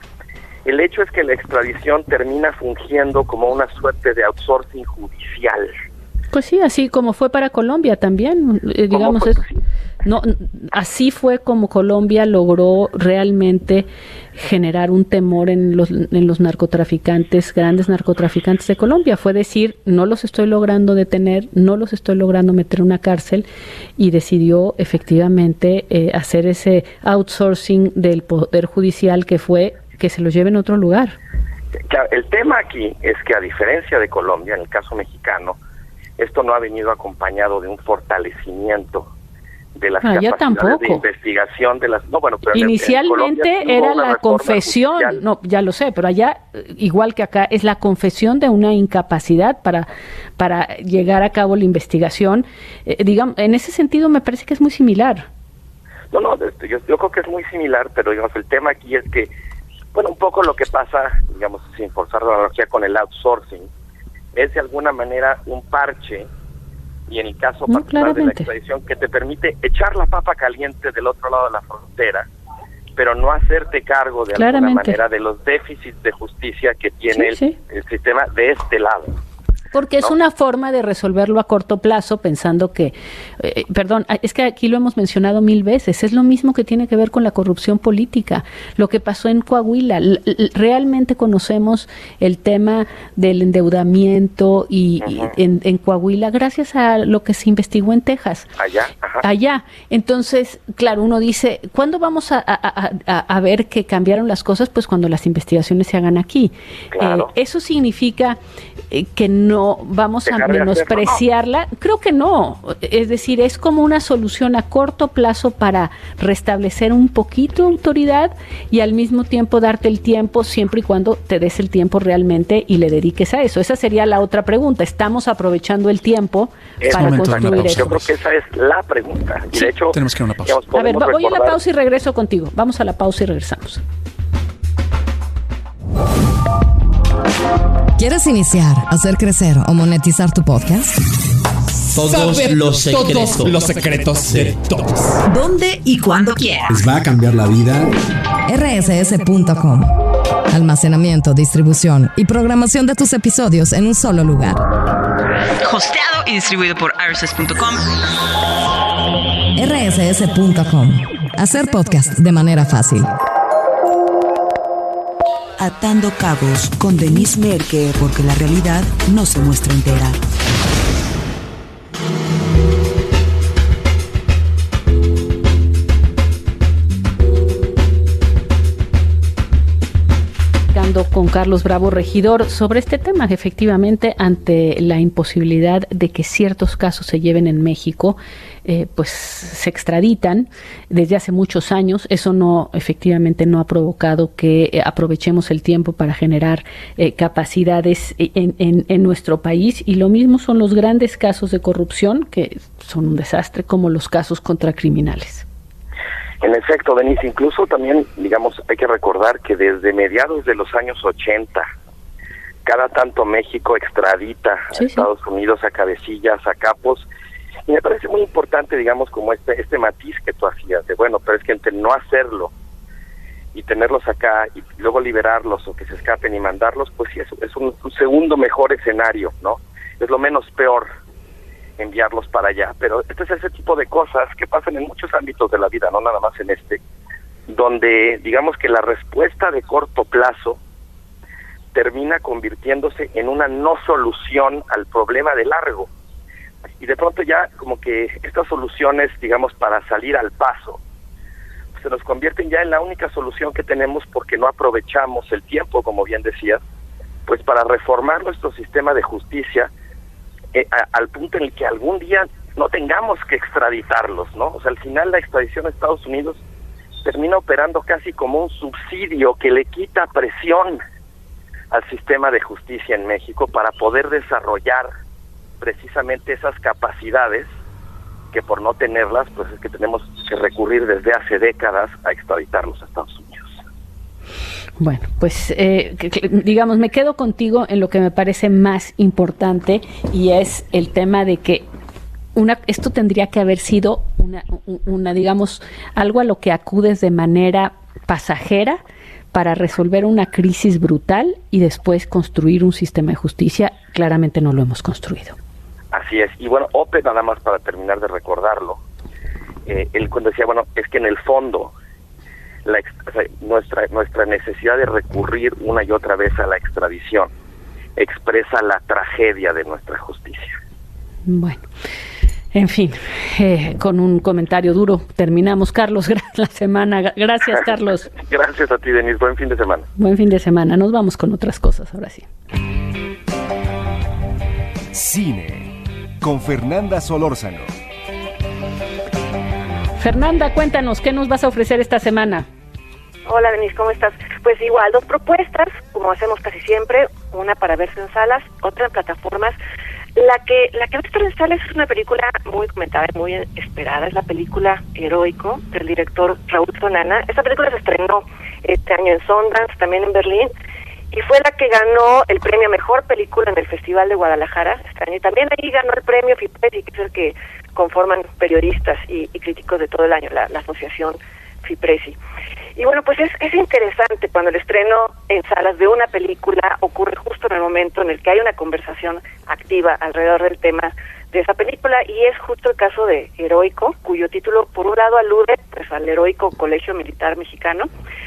El hecho es que la extradición termina fungiendo como una suerte de outsourcing judicial. Pues sí, así como fue para Colombia también, eh, digamos, es, no, así fue como Colombia logró realmente generar un temor en los, en los narcotraficantes, grandes narcotraficantes de Colombia. Fue decir, no los estoy logrando detener, no los estoy logrando meter en una cárcel, y decidió efectivamente eh, hacer ese outsourcing del Poder Judicial, que fue que se los lleven a otro lugar. Claro, el tema aquí es que, a diferencia de Colombia, en el caso mexicano, esto no ha venido acompañado de un fortalecimiento de las ah, capacidades de investigación de las... No, bueno, pero inicialmente en, en era la confesión, judicial. No, ya lo sé, pero allá, igual que acá, es la confesión de una incapacidad para, para llegar a cabo la investigación. Eh, digamos, en ese sentido me parece que es muy similar. No, no, yo, yo creo que es muy similar, pero digamos, el tema aquí es que, bueno, un poco lo que pasa, digamos, sin forzar la analogía con el outsourcing, es de alguna manera un parche, y en el caso no, particular de la extradición, que te permite echar la papa caliente del otro lado de la frontera, pero no hacerte cargo de alguna manera de los déficits de justicia que tiene sí, sí. El, el sistema de este lado. Porque es ¿no? una forma de resolverlo a corto plazo, pensando que, eh, perdón, es que aquí lo hemos mencionado mil veces, es lo mismo que tiene que ver con la corrupción política, lo que pasó en Coahuila. L- l- realmente conocemos el tema del endeudamiento y, uh-huh. y en, en Coahuila gracias a lo que se investigó en Texas. Allá, ajá. Allá. Entonces, claro, uno dice, ¿cuándo vamos a, a, a, a ver que cambiaron las cosas? Pues cuando las investigaciones se hagan aquí. Claro. Eh, eso significa eh, que no vamos Dejar a menospreciarla, no. Creo que no, es decir, es como una solución a corto plazo para restablecer un poquito de autoridad y al mismo tiempo darte el tiempo, siempre y cuando te des el tiempo realmente y le dediques a eso. Esa sería la otra pregunta, ¿estamos aprovechando el tiempo es para construir eso? Yo creo que esa es la pregunta. Y sí. de hecho, tenemos que ir a una pausa. Digamos, a ver, voy recordar... a la pausa y regreso contigo. Vamos a la pausa y regresamos. ¿Quieres iniciar, hacer crecer o monetizar tu podcast? Todos Saber los secretos, todos los secretos de todos. ¿Dónde y cuándo quieras? Les va a cambiar la vida. R S S punto com. Almacenamiento, distribución y programación de tus episodios en un solo lugar. Hosteado y distribuido por R S S punto com. R S S punto com. Hacer podcast de manera fácil. Atando Cabos con Denise Merker, porque la realidad no se muestra entera. Con Carlos Bravo, regidor, sobre este tema, efectivamente, ante la imposibilidad de que ciertos casos se lleven en México, eh, pues se extraditan desde hace muchos años. Eso no, efectivamente, no ha provocado que eh, aprovechemos el tiempo para generar eh, capacidades en, en, en nuestro país. Y lo mismo son los grandes casos de corrupción, que son un desastre, como los casos contra criminales. En efecto, Denise, incluso también, digamos, hay que recordar que desde mediados de los años ochenta, cada tanto México extradita sí, a Estados sí. Unidos a cabecillas, a capos, y me parece muy importante, digamos, como este este matiz que tú hacías, de bueno, pero es que entre no hacerlo y tenerlos acá y luego liberarlos o que se escapen y mandarlos, pues sí, es, es un, un segundo mejor escenario, ¿no? Es lo menos peor enviarlos para allá, pero este es ese tipo de cosas que pasan en muchos ámbitos de la vida, no nada más en este, donde digamos que la respuesta de corto plazo termina convirtiéndose en una no solución al problema de largo. Y de pronto ya como que estas soluciones, digamos, para salir al paso, se nos convierten ya en la única solución que tenemos porque no aprovechamos el tiempo, como bien decías, pues para reformar nuestro sistema de justicia eh, a, al punto en el que algún día no tengamos que extraditarlos, ¿no? O sea, al final la extradición a Estados Unidos termina operando casi como un subsidio que le quita presión al sistema de justicia en México para poder desarrollar precisamente esas capacidades que por no tenerlas, pues es que tenemos que recurrir desde hace décadas a extraditarlos a Estados Unidos. Bueno, pues eh, digamos, me quedo contigo en lo que me parece más importante y es el tema de que una esto tendría que haber sido una, una digamos, algo a lo que acudes de manera pasajera para resolver una crisis brutal y después construir un sistema de justicia. Claramente no lo hemos construido. Así es. Y bueno, Ope, nada más para terminar de recordarlo, eh, él cuando decía, bueno, es que en el fondo la ex, o sea, nuestra nuestra necesidad de recurrir una y otra vez a la extradición expresa la tragedia de nuestra justicia. Bueno, en fin, eh, con un comentario duro terminamos. Carlos, gracias la semana. Gracias, Carlos. Gracias a ti, Denise. Buen fin de semana. Buen fin de semana. Nos vamos con otras cosas ahora sí. Cine con Fernanda Solórzano. Fernanda, cuéntanos, ¿qué nos vas a ofrecer esta semana? Hola, Denise, ¿cómo estás? Pues igual, dos propuestas, como hacemos casi siempre, una para verse en salas, otra en plataformas. La que la que va a estar en salas es una película muy comentada y muy esperada, es la película Heroico, del director Raúl Sonana. Esta película se estrenó este año en Sundance, también en Berlín, y fue la que ganó el premio a Mejor Película en el Festival de Guadalajara este año. Y también ahí ganó el premio FIPRESI, que es el que conforman periodistas y, y críticos de todo el año, la, la asociación FIPRESI. Y bueno, pues es, es interesante cuando el estreno en salas de una película ocurre justo en el momento en el que hay una conversación activa alrededor del tema de esa película, y es justo el caso de Heroico, cuyo título por un lado alude pues al heroico Colegio Militar Mexicano,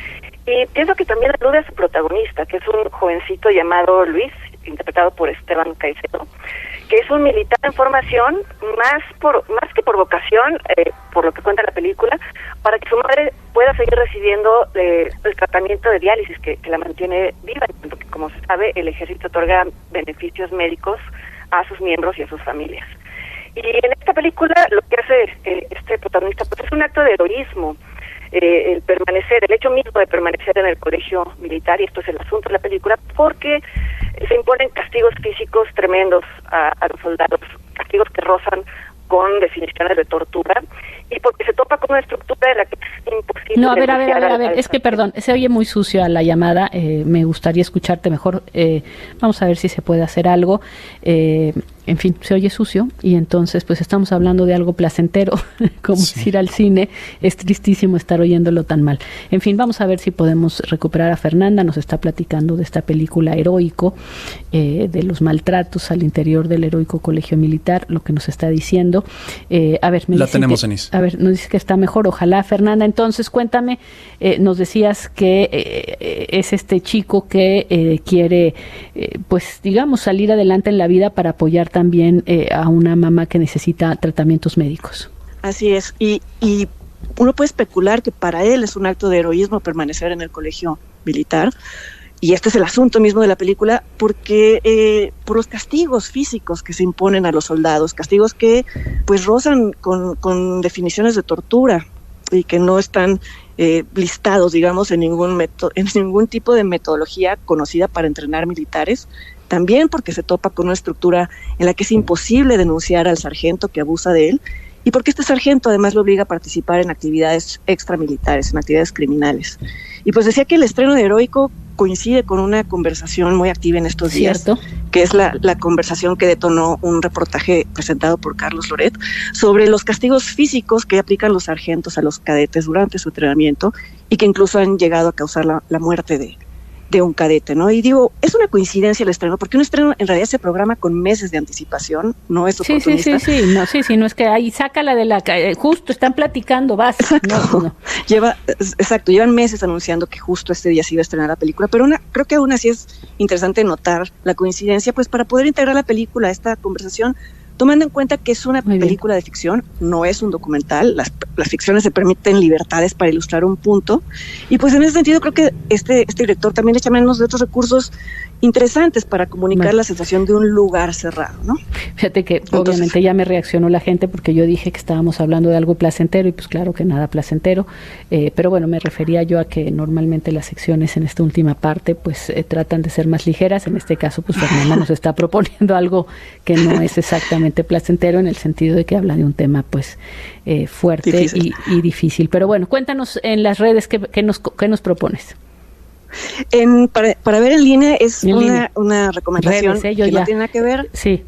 y pienso que también alude a su protagonista, que es un jovencito llamado Luis, interpretado por Esteban Caicedo, que es un militar en formación, más por más que por vocación, eh, por lo que cuenta la película, para que su madre pueda seguir recibiendo eh, el tratamiento de diálisis que, que la mantiene viva, porque como se sabe, el ejército otorga beneficios médicos a sus miembros y a sus familias. Y en esta película lo que hace eh, este protagonista pues es un acto de heroísmo, eh, el permanecer, el hecho mismo de permanecer en el colegio militar, y esto es el asunto de la película, porque se imponen castigos físicos tremendos a, a los soldados, castigos que rozan con definiciones de tortura, y porque se topa con una estructura de la que es imposible... No, a ver, a ver, a ver, a ver, es que perdón, se oye muy sucio la llamada, eh, me gustaría escucharte mejor, eh, vamos a ver si se puede hacer algo, eh, en fin, se oye sucio, y entonces pues estamos hablando de algo placentero, como sí. Es ir al cine, es tristísimo estar oyéndolo tan mal. En fin, vamos a ver si podemos recuperar a Fernanda, nos está platicando de esta película Heroico, eh, de los maltratos al interior del heroico colegio militar, lo que nos está diciendo. Eh, a ver, me la dice tenemos, que, Denise. A ver, nos dice que está mejor, ojalá. Fernanda, entonces cuéntame, eh, nos decías que eh, es este chico que eh, quiere, eh, pues digamos, salir adelante en la vida para apoyar también eh, a una mamá que necesita tratamientos médicos. Así es, y, y uno puede especular que para él es un acto de heroísmo permanecer en el colegio militar, y este es el asunto mismo de la película, porque eh, por los castigos físicos que se imponen a los soldados, castigos que pues rozan con, con definiciones de tortura y que no están eh, listados, digamos, en ningún meto- en ningún tipo de metodología conocida para entrenar militares. También porque se topa con una estructura en la que es imposible denunciar al sargento que abusa de él, y porque este sargento además lo obliga a participar en actividades extramilitares, en actividades criminales. Y pues decía que el estreno de Heroico coincide con una conversación muy activa en estos días, ¿cierto? Que es la, la conversación que detonó un reportaje presentado por Carlos Loret sobre los castigos físicos que aplican los sargentos a los cadetes durante su entrenamiento, y que incluso han llegado a causar la, la muerte de de un cadete, ¿no? Y digo, es una coincidencia el estreno, porque un estreno en realidad se programa con meses de anticipación, no es oportunista. Sí, sí, sí, sí, no, sí, sí, no es que ahí sácala de la, eh, justo están platicando, vas. No, no. Lleva, exacto, llevan meses anunciando que justo este día se iba a estrenar la película, pero una, creo que aún así es interesante notar la coincidencia, pues para poder integrar la película a esta conversación, tomando en cuenta que es una Muy película bien. de ficción, no es un documental, las, las ficciones se permiten libertades para ilustrar un punto, y pues en ese sentido creo que este, este director también echa menos de otros recursos interesantes para comunicar bueno. la sensación de un lugar cerrado, ¿no? Fíjate que Entonces, obviamente ya me reaccionó la gente porque yo dije que estábamos hablando de algo placentero y pues claro que nada placentero, eh, pero bueno, me refería yo a que normalmente las secciones en esta última parte pues eh, tratan de ser más ligeras, en este caso pues Fernanda nos está proponiendo algo que no es exactamente placentero en el sentido de que habla de un tema pues eh, fuerte y, y difícil, pero bueno, cuéntanos en las redes qué, qué, nos, qué nos propones. En, para, para ver en línea es en una, línea. una recomendación Redes, ¿eh? que ya. no tiene nada que ver. Sí.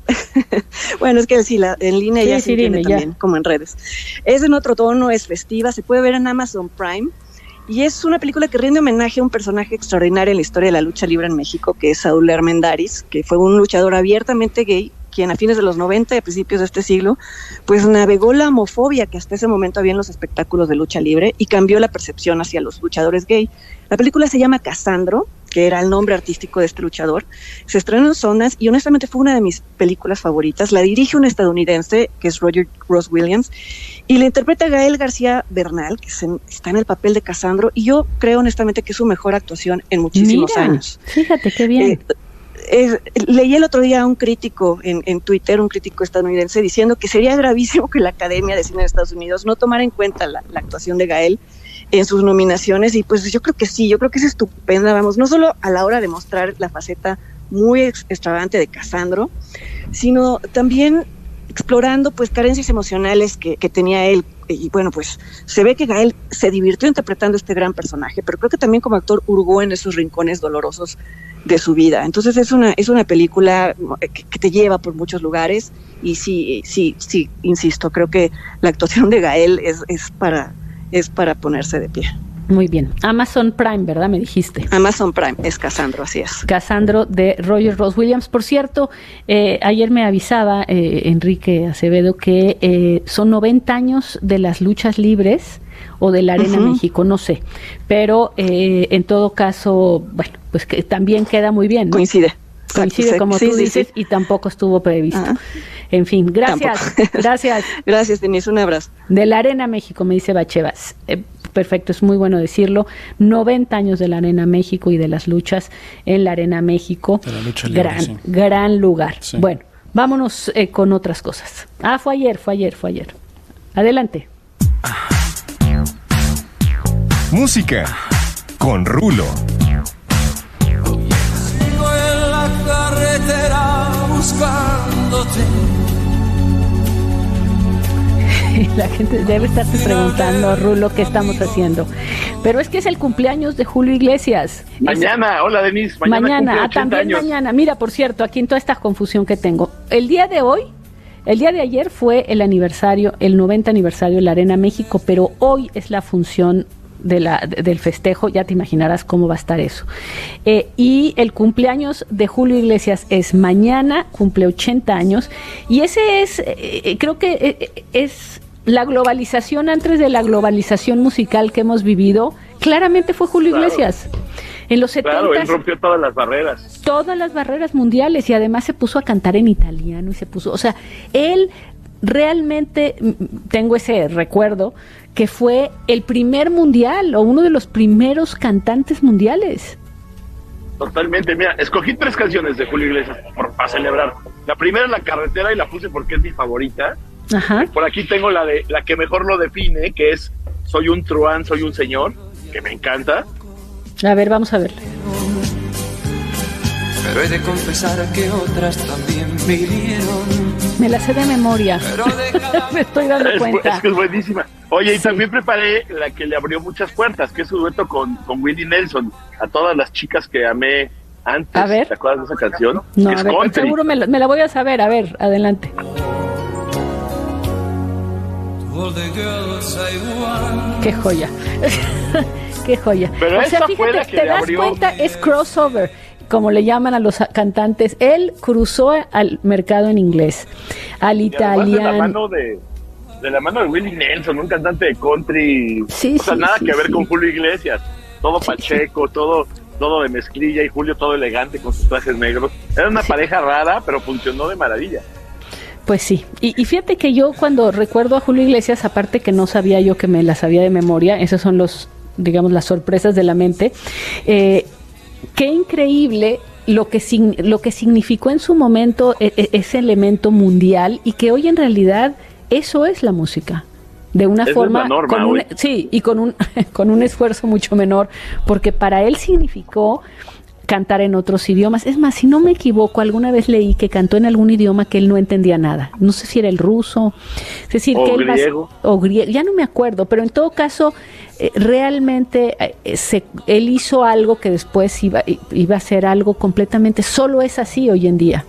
Bueno, es que sí, la, en línea sí, ya se sí, entiende dime, también, ya. como en redes. Es en otro tono, es festiva, se puede ver en Amazon Prime y es una película que rinde homenaje a un personaje extraordinario en la historia de la lucha libre en México, que es Saúl Armendáriz, que fue un luchador abiertamente gay, quien a fines de los noventa y a principios de este siglo, pues navegó la homofobia que hasta ese momento había en los espectáculos de lucha libre y cambió la percepción hacia los luchadores gay. La película se llama Casandro, que era el nombre artístico de este luchador. Se estrenó en Sundance y honestamente fue una de mis películas favoritas. La dirige un estadounidense, que es Roger Ross Williams, y la interpreta Gael García Bernal, que se, está en el papel de Casandro, y yo creo honestamente que es su mejor actuación en muchísimos Mira, años. Fíjate, qué bien. Eh, Eh, leí el otro día a un crítico en, en Twitter, un crítico estadounidense, diciendo que sería gravísimo que la Academia de Cine de Estados Unidos no tomara en cuenta la, la actuación de Gael en sus nominaciones, y pues yo creo que sí, yo creo que es estupenda, vamos, no solo a la hora de mostrar la faceta muy ex- extravagante de Casandro, sino también explorando pues carencias emocionales que, que tenía él, y bueno, pues se ve que Gael se divirtió interpretando este gran personaje, pero creo que también como actor hurgó en esos rincones dolorosos de su vida. Entonces es una es una película que, que te lleva por muchos lugares y sí sí sí insisto, creo que la actuación de Gael es es para es para ponerse de pie. Muy bien. Amazon Prime, ¿verdad? Me dijiste. Amazon Prime, es Casandro, así es. Casandro de Roger Ross Williams. Por cierto, eh, ayer me avisaba eh, Enrique Acevedo que eh, son noventa años de las luchas libres o de la Arena uh-huh. México, no sé. Pero eh, en todo caso, bueno, pues que también queda muy bien, ¿no? Coincide. Coincide Exacto, como sí, tú sí, dices, sí. y tampoco estuvo previsto. Uh-huh. En fin, gracias. Tampoco. Gracias. Gracias, Denise, un abrazo. De la Arena México, me dice Bachevas. Eh, perfecto, es muy bueno decirlo. noventa años de la Arena México y de las luchas en la Arena México. De la lucha libre, gran, sí. gran lugar. Sí. Bueno, vámonos eh, con otras cosas. Ah, fue ayer, fue ayer, fue ayer. Adelante. Música con Rulo. Sigo en la carretera buscándote. La gente debe estarse preguntando, Rulo, ¿qué estamos haciendo? Pero es que es el cumpleaños de Julio Iglesias. Mañana, hola Denise, mañana, mañana ah, también años. mañana. Mira, por cierto, aquí en toda esta confusión que tengo, el día de hoy, el día de ayer fue el aniversario, el noventa aniversario de la Arena México, pero hoy es la función de la, de, del festejo, ya te imaginarás cómo va a estar eso. Eh, y el cumpleaños de Julio Iglesias es mañana, cumple ochenta años, y ese es, eh, creo que eh, es la globalización antes de la globalización musical que hemos vivido, claramente fue Julio claro. Iglesias. En los setentas, claro, él rompió todas las barreras. Todas las barreras mundiales, y además se puso a cantar en italiano y se puso, o sea, él realmente, tengo ese recuerdo, que fue el primer mundial o uno de los primeros cantantes mundiales. Totalmente, mira, escogí tres canciones de Julio Iglesias por, para celebrar. La primera es La Carretera y la puse porque es mi favorita. Ajá. Por aquí tengo la de la que mejor lo define, que es Soy un truán, soy un señor, que me encanta. A ver, vamos a ver. Pero he de confesar que otras también vinieron. Me la sé de memoria. Me estoy dando es, cuenta. Es que es buenísima. Oye, y sí. también preparé la que le abrió muchas puertas, que es su dueto con, con Willie Nelson. A todas las chicas que amé antes. A ver. ¿Te acuerdas de esa canción? No, es a ver, country. seguro me la, me la voy a saber. A ver, adelante. Qué joya. Qué joya. Pero o sea, esa fíjate, fue la que te le das abrió... cuenta, es crossover, como le llaman a los cantantes. Él cruzó al mercado en inglés, al y italiano. de la mano de, de la mano de Willie Nelson, un cantante de country, sí, o sea, sí, nada sí, que ver sí. con Julio Iglesias, todo sí, Pacheco, sí. todo todo de mezclilla, y Julio todo elegante con sus trajes negros. Era una sí. pareja rara, pero funcionó de maravilla. Pues sí, y, y fíjate que yo cuando recuerdo a Julio Iglesias, aparte que no sabía yo que me la sabía de memoria, esas son los, digamos, las sorpresas de la mente, eh, qué increíble lo que, lo que significó en su momento ese elemento mundial, y que hoy en realidad eso es la música. De una Esa forma, es la norma, con un, sí, y con un, con un esfuerzo mucho menor, porque para él significó cantar en otros idiomas. Es más, si no me equivoco, alguna vez leí que cantó en algún idioma que él no entendía nada. No sé si era el ruso, es decir, o que él griego. Va, o griego, ya no me acuerdo, pero en todo caso, eh, realmente eh, se, él hizo algo que después iba, iba a ser algo completamente, solo es así hoy en día.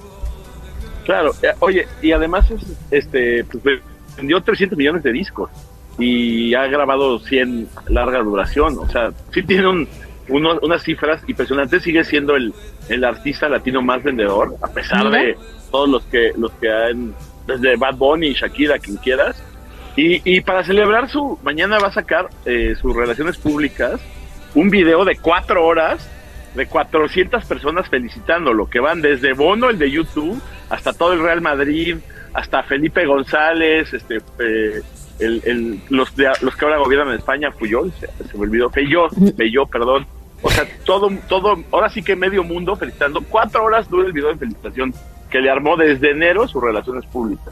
Claro, eh, oye, y además es, este, pues, vendió trescientos millones de discos y ha grabado cien larga duración, o sea, sí tiene un Uno, unas cifras impresionantes, sigue siendo el, el artista latino más vendedor, a pesar ¿Mira? de todos los que los que han, desde Bad Bunny, Shakira, quien quieras. Y, y para celebrar su, mañana va a sacar eh, sus relaciones públicas, un video de cuatro horas de cuatrocientas personas felicitándolo, que van desde Bono, el de YouTube, hasta todo el Real Madrid, hasta Felipe González, este eh, el, el, los, de, los que ahora gobiernan en España, Puyol, se, se me olvidó, Feyó, Feyó, perdón. O sea, todo, todo, ahora sí que medio mundo felicitando. Cuatro horas dura el video de felicitación que le armó desde enero sus relaciones públicas.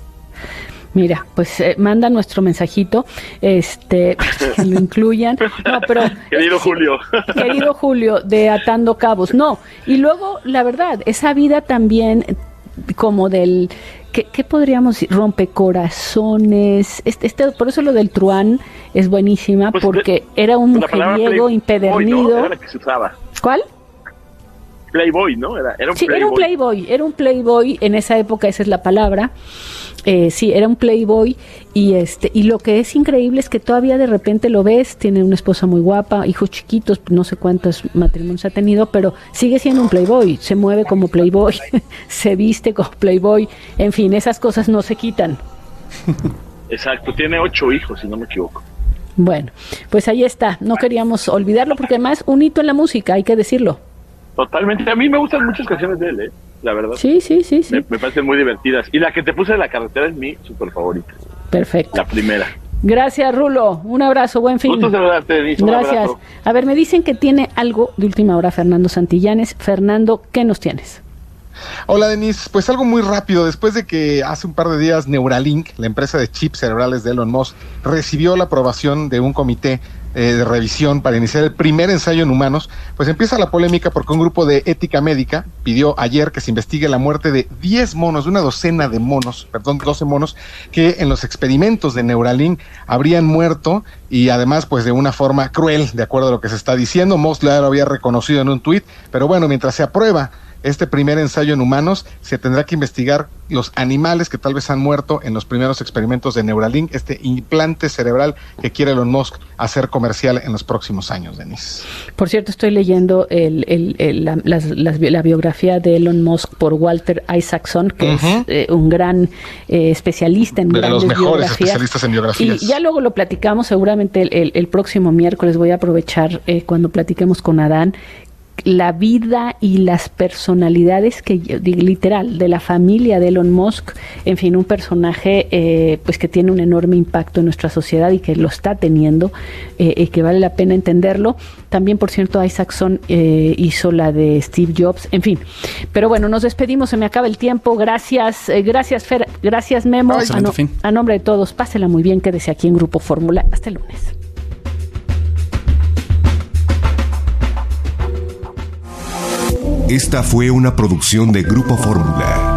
Mira, pues eh, manda nuestro mensajito, este, que lo incluyan. No, pero querido Julio. Querido Julio, de Atando Cabos. No, y luego, la verdad, esa vida también como del... ¿Qué, ¿Qué podríamos decir? Rompecorazones. Este, este, por eso lo del truán es buenísima, pues porque de, era un mujeriego impedernido. ¿No? Era la que se usaba. ¿Cuál? Playboy, ¿no? Era, era un sí, playboy. era un playboy. Era un playboy en esa época, esa es la palabra. Eh, sí, era un playboy y este y lo que es increíble es que todavía de repente lo ves, tiene una esposa muy guapa, hijos chiquitos, no sé cuántos matrimonios ha tenido, pero sigue siendo un playboy, se mueve como playboy, se viste como playboy, en fin, esas cosas no se quitan. Exacto, tiene ocho hijos, si no me equivoco. Bueno, pues ahí está, no queríamos olvidarlo porque además un hito en la música, hay que decirlo. Totalmente, a mí me gustan muchas canciones de él, ¿eh? La verdad. Sí, sí, sí, sí. Me, me parecen muy divertidas. Y la que te puse en la carretera es mi súper favorita. Perfecto. La primera. Gracias, Rulo. Un abrazo, buen fin. Gusto saludarte, Denise. Gracias. A ver, me dicen que tiene algo de última hora Fernando Santillanes. Fernando, ¿qué nos tienes? Hola, Denise. Pues algo muy rápido. Después de que hace un par de días Neuralink, la empresa de chips cerebrales de Elon Musk, recibió la aprobación de un comité eh, de revisión para iniciar el primer ensayo en humanos, pues empieza la polémica porque un grupo de ética médica pidió ayer que se investigue la muerte de diez monos, de una docena de monos, perdón, doce monos, que en los experimentos de Neuralink habrían muerto, y además pues de una forma cruel, de acuerdo a lo que se está diciendo. Musk ya lo había reconocido en un tuit, pero bueno, mientras se aprueba este primer ensayo en humanos, se tendrá que investigar los animales que tal vez han muerto en los primeros experimentos de Neuralink, este implante cerebral que quiere Elon Musk hacer comercial en los próximos años, Denise. Por cierto, estoy leyendo el, el, el, la, las, las, la biografía de Elon Musk por Walter Isaacson, que uh-huh. es eh, un gran eh, especialista en de grandes los mejores biografías. Especialistas en biografías. Y ya luego lo platicamos, seguramente el, el, el próximo miércoles voy a aprovechar eh, cuando platiquemos con Adán, la vida y las personalidades que literal de la familia de Elon Musk, en fin, un personaje eh, pues que tiene un enorme impacto en nuestra sociedad y que lo está teniendo eh, y que vale la pena entenderlo. También, por cierto, Isaacson eh, hizo la de Steve Jobs, en fin. Pero bueno, nos despedimos, se me acaba el tiempo. Gracias, eh, gracias Fer, gracias Memo. Ay, a, no, a nombre de todos, pásela muy bien, quédese aquí en Grupo Fórmula. Hasta el lunes. Esta fue una producción de Grupo Fórmula.